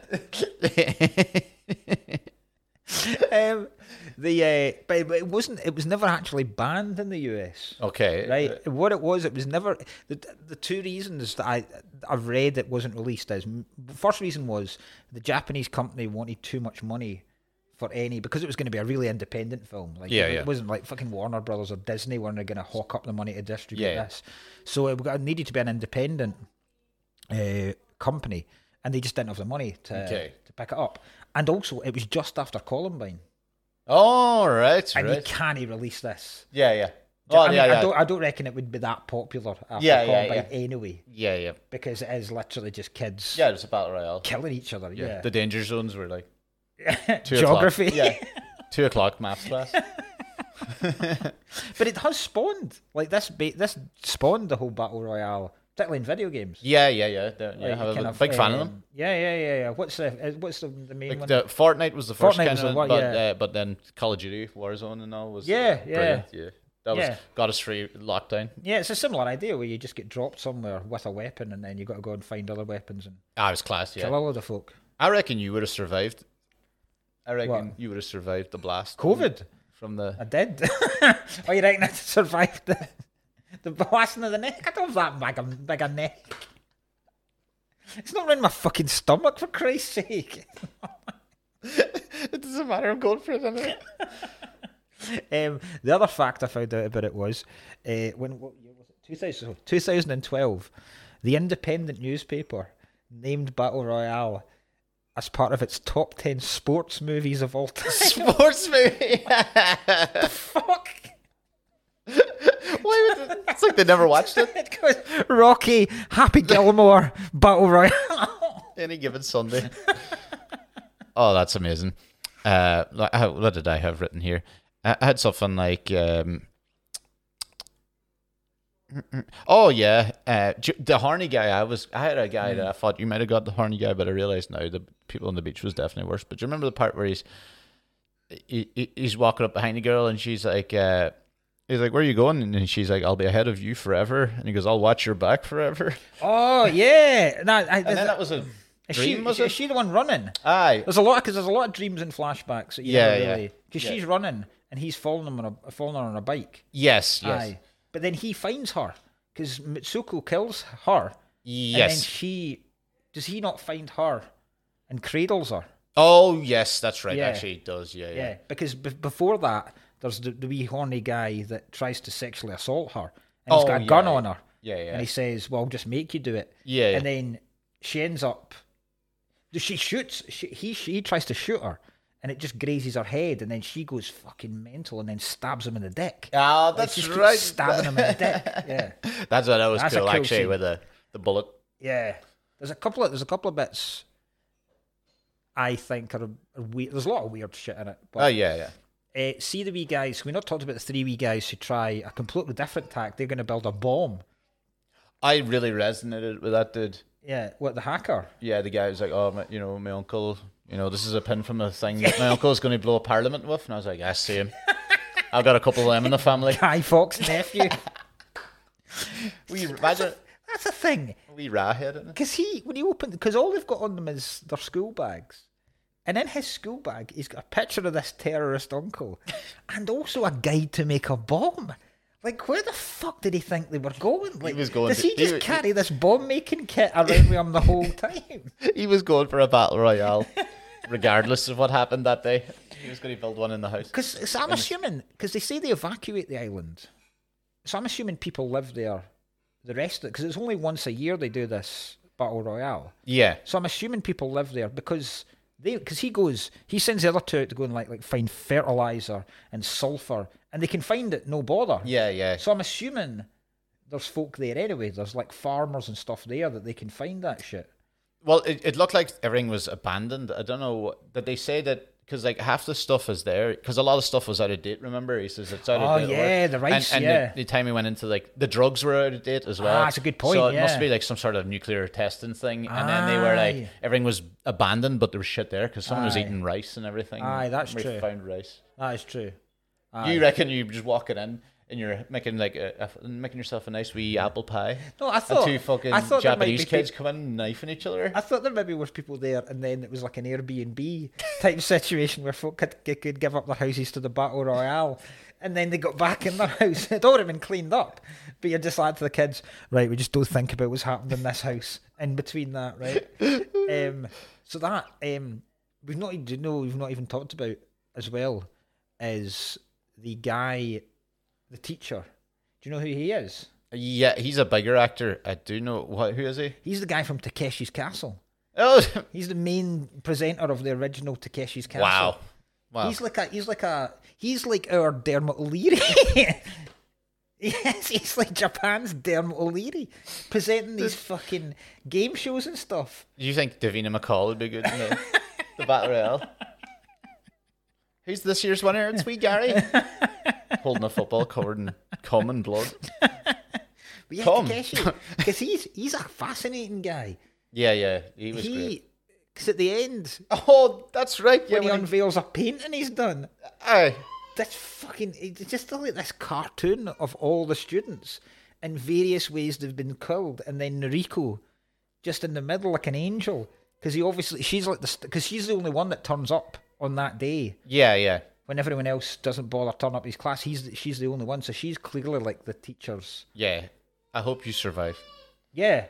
but it wasn't. It was never actually banned in the US. Okay, right. What it was never. The 2 reasons that I've read it wasn't released is, the first reason was the Japanese company wanted too much money because it was going to be a really independent film. Like it wasn't like fucking Warner Brothers or Disney weren't going to hawk up the money to distribute this. So it needed to be an independent company, and they just didn't have the money to pick it up. And also, it was just after Columbine. Oh, right. And you can't release this. Yeah. I don't reckon it would be that popular after Columbine anyway. Yeah. Because it is literally just kids. Yeah, it's a battle royale. Killing each other. Yeah. The danger zones were like geography. Yeah. 2:00 maths class. But it has spawned like this. This spawned the whole battle royale. Particularly in video games. Yeah. I'm a big fan of them. Yeah. What's the main one? Fortnite was the first Fortnite but then Call of Duty, Warzone and all was brilliant. Yeah. That got us through lockdown. Yeah, it's a similar idea where you just get dropped somewhere with a weapon and then you got to go and find other weapons and it was class, kill a load of folk. I reckon you would have survived. You would have survived the blast. COVID? I did. Oh, you reckon I survived the blasting of the neck? I don't have that big a neck. It's not around my fucking stomach, for Christ's sake. It doesn't matter, I'm going for it anyway. The other fact I found out about it was, what year was it? 2012, the Independent newspaper named Battle Royale as part of its top 10 sports movies of all time. Sports movie? Fuck. Why would it? It's like they never watched it. It goes Rocky, Happy Gilmore, Battle Royale. Any given Sunday. Oh, that's amazing. What did I have written here? I had something like, the horny guy. I had a guy that I thought you might have got the horny guy, but I realised now the people on the beach was definitely worse. But do you remember the part where he's walking up behind the girl and she's like, he's like, where are you going? And she's like, I'll be ahead of you forever. And he goes, I'll watch your back forever. Oh yeah, and then that was a dream. Is she the one running? Aye. There's a lot of dreams and flashbacks. Because she's running and he's following her on a bike. Yes. Aye. But then he finds her because Mitsuko kills her. Yes. And then does he not find her and cradles her? Oh yes, that's right. Actually, he does. Yeah. Because before that, there's the wee horny guy that tries to sexually assault her, and he's got a gun on her. Yeah. And he says, "Well, I'll just make you do it." Yeah. And then she ends up. She shoots. He tries to shoot her, and it just grazes her head, and then she goes fucking mental, and then stabs him in the dick. Oh, that's right. Stabbing him in the dick. Yeah. That was cool, actually, with the bullet. Yeah. There's a couple of bits I think are weird. There's a lot of weird shit in it. But, yeah. See the wee guys. We not talked about the 3 wee guys who try a completely different tack. They're going to build a bomb. I really resonated with that dude. Yeah, what, the hacker? Yeah, the guy was like, "Oh, my uncle. This is a pin from a thing that my uncle is going to blow a parliament with." And I was like, "I see him. I've got a couple of them in the family." Guy Fawkes' nephew. Imagine. That's a thing. Wee rawhead. Because all they've got on them is their school bags. And in his school bag, he's got a picture of this terrorist uncle and also a guide to make a bomb. Like, where the fuck did he think they were going? Like, does he just carry this bomb-making kit around with him the whole time? He was going for a battle royale, regardless of what happened that day. He was going to build one in the house. Because I'm assuming, because they say they evacuate the island. So I'm assuming people live there the rest of it, because it's only once a year they do this battle royale. Yeah. So I'm assuming people live there because he sends the other two out to go and like find fertilizer and sulfur, and they can find it no bother. Yeah. So I'm assuming there's folk there anyway. There's like farmers and stuff there that they can find that shit. Well, it looked like everything was abandoned. I don't know. Did they say that? Because like half the stuff is there, because a lot of stuff was out of date. Remember, he says it's out of date. Oh yeah, the rice. And the time he went into like the drugs were out of date as well. That's a good point. So it must be like some sort of nuclear testing thing. And then they were like everything was abandoned, but there was shit there because someone was eating rice and everything. That's true. Found rice. That is true. You reckon you just walking in and you're making like making yourself a nice wee apple pie? No, I thought two fucking Japanese kids come in knifing each other. I thought there maybe was people there, and then it was like an Airbnb type situation where folk could give up their houses to the battle royale, and then they got back in their house. It'd already been cleaned up, but you're just like to the kids, right? We just don't think about what's happened in this house in between that, right? So that we've not even talked about as well is the guy. The teacher. Do you know who he is? Yeah, he's a bigger actor. I do know. Who is he? He's the guy from Takeshi's Castle. Oh, he's the main presenter of the original Takeshi's Castle. Wow. He's like our Dermot O'Leary. Yes, he's like Japan's Dermot O'Leary, presenting these fucking game shows and stuff. Do you think Davina McCall would be good in the Battle Royale? Who's this year's winner? It's wee Gary. Holding a football covered in cum and blood. But yeah, Takeshi, because he's a fascinating guy. Yeah, he was great. Because at the end, that's right. When he unveils a painting he's done, that's fucking. It's just like this cartoon of all the students in various ways they've been killed, and then Noriko just in the middle like an angel, because she's the only one that turns up on that day. Yeah. When everyone else doesn't bother turn up his class, she's the only one. So she's clearly like the teacher's. Yeah, I hope you survive. Yeah.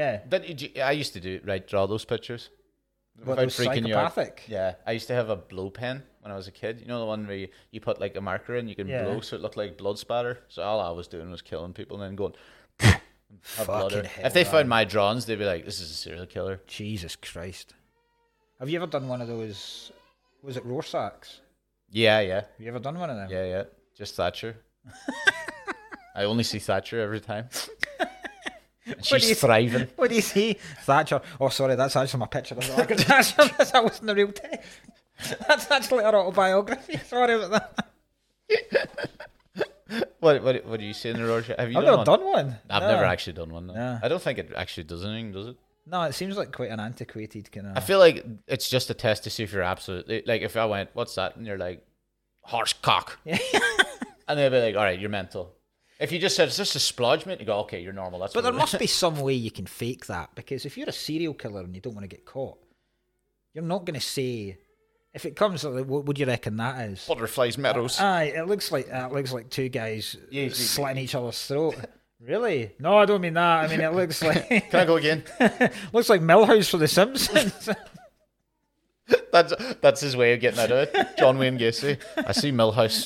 I used to draw those pictures. What, those psychopathic? Yeah, I used to have a blow pen when I was a kid. You know the one where you put like a marker in, you can blow so it looked like blood spatter. So all I was doing was killing people and then going. Fucking hell, if they found my drawings, they'd be like, "This is a serial killer." Jesus Christ! Have you ever done one of those? Was it Rorschach's? Yeah. Have you ever done one of them? Yeah. Just Thatcher. I only see Thatcher every time. And she's thriving. What do you see? Thatcher. Oh, sorry, that's actually my picture of Margaret Thatcher. That wasn't the real text. That's actually her autobiography. Sorry about that. What do you say in the Rorschach? Have you I've never done one. I've never actually done one. No. Yeah. I don't think it actually does anything, does it? No, it seems like quite an antiquated kind of... I feel like it's just a test to see if you're absolutely... Like, if I went, what's that? And you're like, horse cock. Yeah. And they'd be like, all right, you're mental. If you just said, it's just a splodge, mate, you go, okay, you're normal. But there must be some way you can fake that, because if you're a serial killer and you don't want to get caught, you're not going to say... If it comes, what would you reckon that is? Butterflies medals. Aye, it looks like two guys slitting each other's throat. Really? No, I don't mean that. I mean, it looks like... Can I go again? Looks like Milhouse for The Simpsons. That's his way of getting out of it. John Wayne Gacy. I see Milhouse.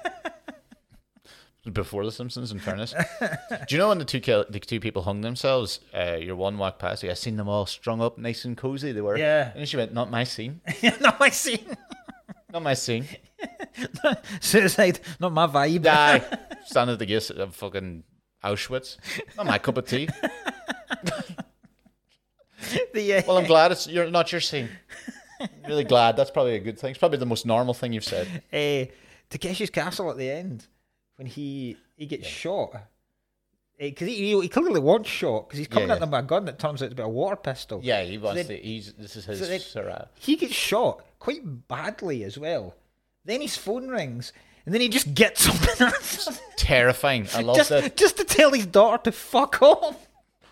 Before The Simpsons, in fairness. Do you know when the two people hung themselves? Your one walked past. I seen them all strung up, nice and cozy. They were. Yeah. And she went, "Not my scene. Not my scene. Not my scene. Suicide. Not my vibe." Die. Stand at the gate of fucking Auschwitz. Not my cup of tea. Well, I'm glad you're not your scene. Really glad. That's probably a good thing. It's probably the most normal thing you've said. Takeshi's Castle at the end, when he gets shot, because he clearly wants shot, because he's coming at them with a gun that turns out to be a water pistol. Yeah, he wants this is his Sarah. He gets shot quite badly as well. Then his phone rings, and then he just gets up. Terrifying. I love that. Just to tell his daughter to fuck off.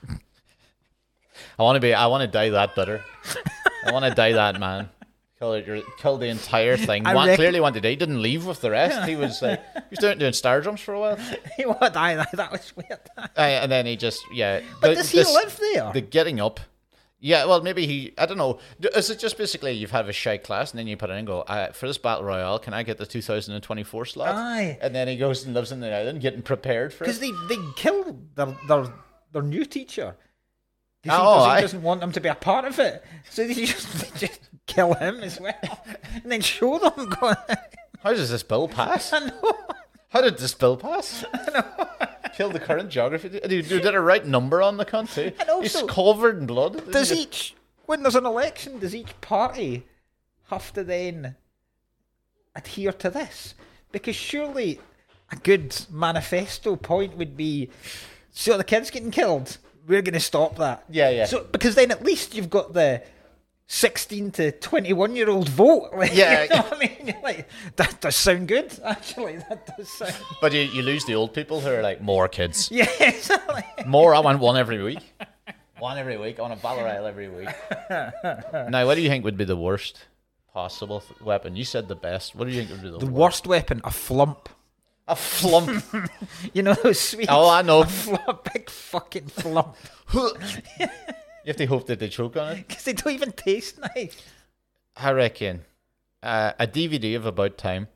I want to die that bitter. I want to die that man. Kill the entire thing. Clearly wanted to die. He didn't leave with the rest. He was doing star jumps for a while. He wanted to die. That was weird. And then he just But does he live there? The getting up. Yeah, well, maybe I don't know. Is it just basically you've had a shite class and then you put it in and go, for this battle royale, can I get the 2024 slot? Aye. And then he goes and lives in the island getting prepared for it. Because they killed their new teacher. He doesn't want them to be a part of it. So they just kill him as well. And then show them going. How does this bill pass? I know. How did this bill pass? I know. Kill the current geography. You did a right number on the cunt too. And also, he's covered in blood. When there's an election, does each party have to then adhere to this? Because surely a good manifesto point would be, so the kids getting killed, we're going to stop that. Yeah. So because then at least you've got the 16 to 21-year-old vote. Like, yeah. You know what I mean? Like, that does sound good, actually. That does sound... But you lose the old people who are like, more kids. Yeah, exactly. More, I want one every week. One every week. I want a battle royale every week. Now, what do you think would be the worst possible weapon? You said the best. What do you think would be the worst weapon? A flump. A flump. You know those sweets? Oh, I know. A big fucking flump. You have to hope that they choke on it. Because they don't even taste nice. I reckon a DVD of About Time.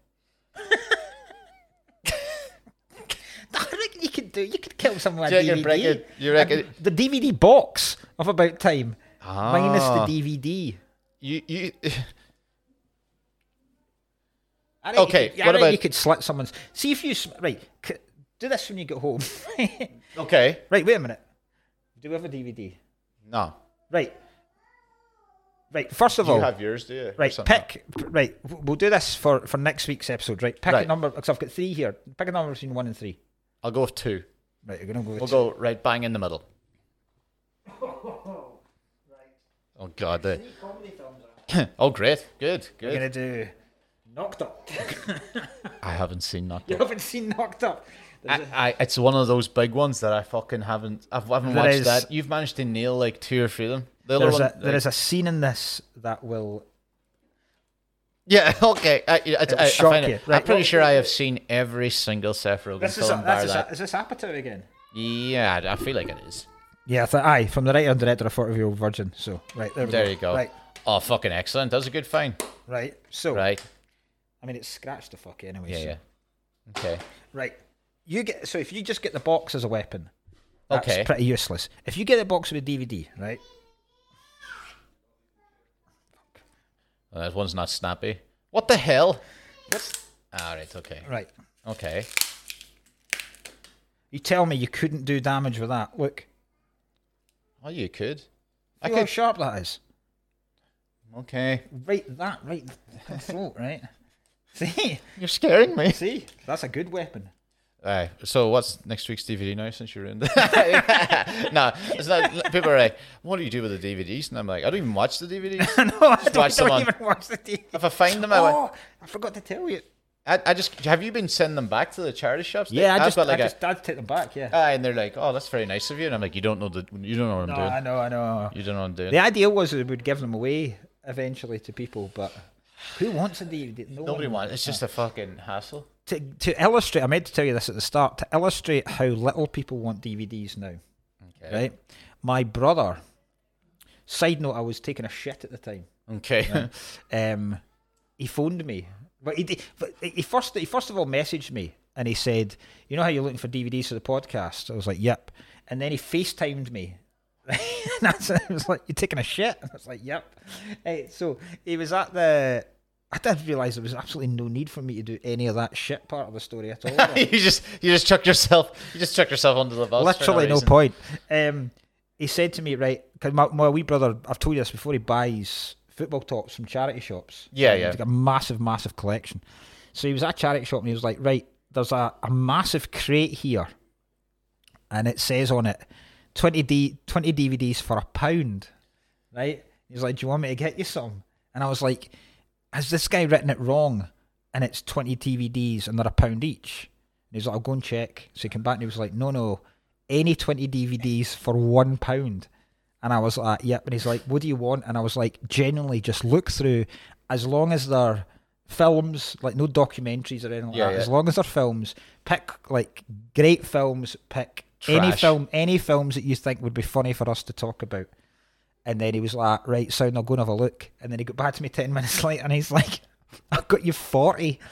I reckon you could kill someone with a DVD. You reckon the DVD box of About Time minus the DVD. You okay, what about you could slit someone's... See if you... Right, do this when you get home. Okay. Right, wait a minute. Do we have a DVD? No. Right, first of all... You have yours, do you? Right, pick... Right, we'll do this for next week's episode, right? Pick a number... Because I've got 3 here. Pick a number between 1 and 3. I'll go with 2. Right, you're going to go with 2. We'll go right bang in the middle. Right. Oh, God. Oh, great. Good. We're going to do... Knocked Up. I haven't seen Knocked Up. You haven't seen Knocked Up? It's one of those big ones that I fucking haven't. I haven't watched that. You've managed to nail like 2 or 3 of them. There is a scene in this that will. Yeah. Okay. I find it. Right, I'm pretty sure I have seen every single Seth Rogen film. Is this Apatow again? Yeah, I feel like it is. Yeah, from the writer and director of 40-Year-Old Virgin. So there you go. Right. Oh, fucking excellent. That's a good find. Right. So. Right. I mean, it's scratched the fuck anyway. Yeah. Okay. Right. If you just get the box as a weapon, that's pretty useless. If you get the box with a DVD, right? Well, that one's not snappy. What the hell? Alright, okay. Right. Okay. You tell me you couldn't do damage with that. Look. Oh, you could. Feel how sharp that is. Okay. Right the throat, right? See? You're scaring me. See? That's a good weapon. So what's next week's DVD now since you're in there? No, it's not. People are like, what do you do with the DVDs? And I'm like, I don't even watch the DVDs. No, I don't even watch the DVDs. If I find them, I forgot to tell you. I just, have you been sending them back to the charity shops? Yeah, I'd take them back, yeah. And they're like, oh, that's very nice of you. And I'm like, you don't know what I'm doing. I know. You don't know what I'm doing. The idea was we would give them away eventually to people, but who wants a DVD? Nobody wants. It's just a fucking hassle. To illustrate, I meant to tell you this at the start, to illustrate how little people want DVDs now. Okay. Right? My brother, side note, I was taking a shit at the time. Okay. Right? He phoned me. But he first of all messaged me and he said, you know how you're looking for DVDs for the podcast? I was like, yep. And then he FaceTimed me. And I was like, you're taking a shit? And I was like, yep. So he was at the... I didn't realise there was absolutely no need for me to do any of that shit part of the story at all. you just chucked yourself under the bus. Literally no point. he said to me, right, because my wee brother, I've told you this before, he buys football tops from charity shops. Yeah. He's got a massive collection. So he was at a charity shop and he was like, right, there's a massive crate here, and it says on it 20 DVDs for £1, right? He's like, do you want me to get you some? And I was like, has this guy written it wrong? And it's 20 DVDs and they're £1 each. And he's like, I'll go and check. So he came back and he was like, no, any 20 DVDs for £1. And I was like, yep. And he's like, what do you want? And I was like, genuinely just look through, as long as they're films, like no documentaries or anything like that. As long as they're films, pick like great films, pick Trash. any films that you think would be funny for us to talk about. And then he was like, right, sound, I'll go and have a look. And then he got back to me 10 minutes later and he's like, I've got you 40.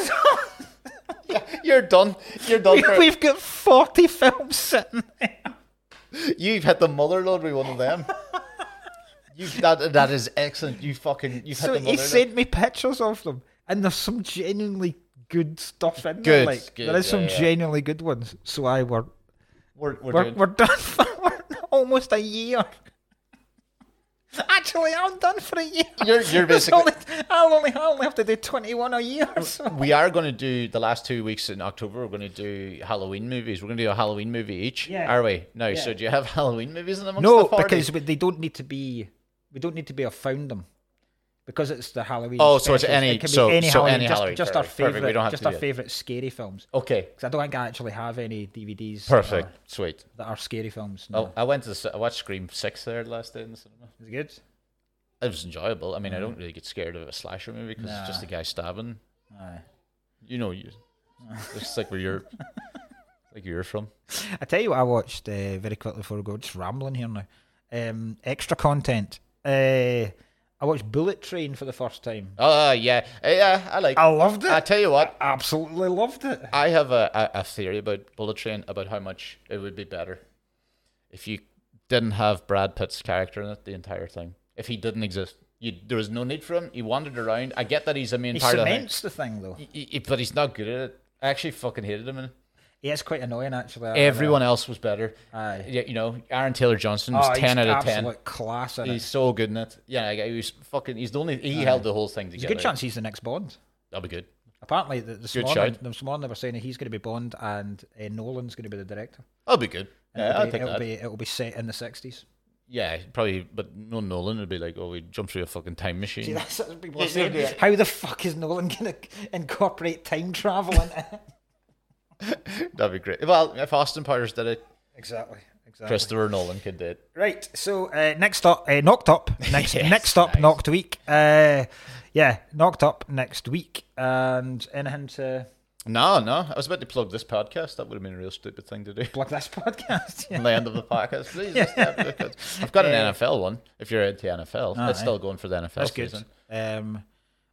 You're done. We've got 40 films sitting there. You've hit the mother load with one of them. That is excellent. You've hit the mother. He sent me pictures of them, and there's some genuinely good stuff in there. Like, there is some genuinely good ones. So we're done for almost a year. Actually, I'm done for a year. You're basically. I'll only have to do 21 a year. So. We are going to do the last 2 weeks in October. We're going to do Halloween movies. We're going to do a Halloween movie each. Yeah. Are we? No. Yeah. So do you have Halloween movies in amongst No, the 40? because they don't need to be. We don't need to be. I've found them. Because it's the Halloween. Oh, special, so it's any. it can be So any so Halloween. any Halloween. Just our favorite. We don't have just to our do it. favorite scary films. Okay. Because I don't think I actually have any DVDs. Perfect. Sweet. That are scary films. No. No. I watched Scream 6 there last day in the cinema. Is it good? It was enjoyable. I mean, I don't really get scared of a slasher movie because it's just a guy stabbing. Aye. It's like where you're, like you're from. I tell you what I watched very quickly before we go. Just rambling here now. Extra content. I watched Bullet Train for the first time. Oh, yeah. I like it. I loved it. I tell you what. I absolutely loved it. I have a theory about Bullet Train, about how much it would be better if you didn't have Brad Pitt's character in it the entire thing. If he didn't exist. There was no need for him. He wandered around. I get that he's a main part of the thing. He cements the thing, though. But he's not good at it. I actually fucking hated him in it. Yeah, it's quite annoying, actually. Everyone else was better. Aye. Yeah, Aaron Taylor Johnson was 10 out of 10. Absolute class in He's so good in it. Yeah, he was fucking. He's the only. He held the whole thing together. There's a good chance he's the next Bond. That'll be good. Apparently, this morning they were saying that he's going to be Bond and Nolan's going to be the director. That'll be good. Yeah, it'll be set in the 60s. Yeah, probably, but no Nolan would be like, oh, we jump through a fucking time machine. See, that's what people are saying. How the fuck is Nolan going to incorporate time travel into it? That'd be great. Well, if Austin Powers did it, exactly. Christopher Nolan could do it. Right. So next up, Knocked Up. Next up, nice. Knocked Week. Knocked Up next week, and anything to. No. I was about to plug this podcast. That would have been a real stupid thing to do. Plug this podcast? Yeah. On the end of the podcast, please. I've got an NFL one. If you're into NFL, it's still going for the NFL That's season. Good.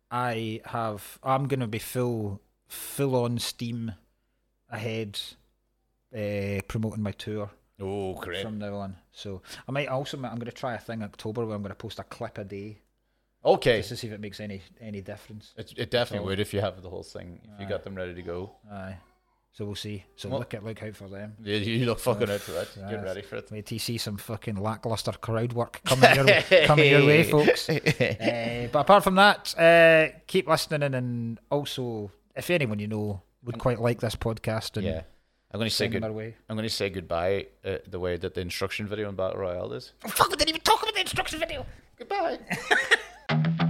I'm going to be full on steam ahead, promoting my tour. Oh, great! From now on, so I'm going to try a thing in October where I'm going to post a clip a day. Okay. Just to see if it makes any difference. It definitely would if you have the whole thing. If you got them ready to go. Aye. So we'll see. So look out for them. Yeah, you look fucking out for it. Get ready for it. Wait till you see some fucking lackluster crowd work coming your way, folks. But apart from that, keep listening, and also if anyone you know would quite like this podcast, and I'm going to say I'm going to say goodbye the way that the instruction video in Battle Royale is. Oh, fuck! We didn't even talk about the instruction video. Goodbye.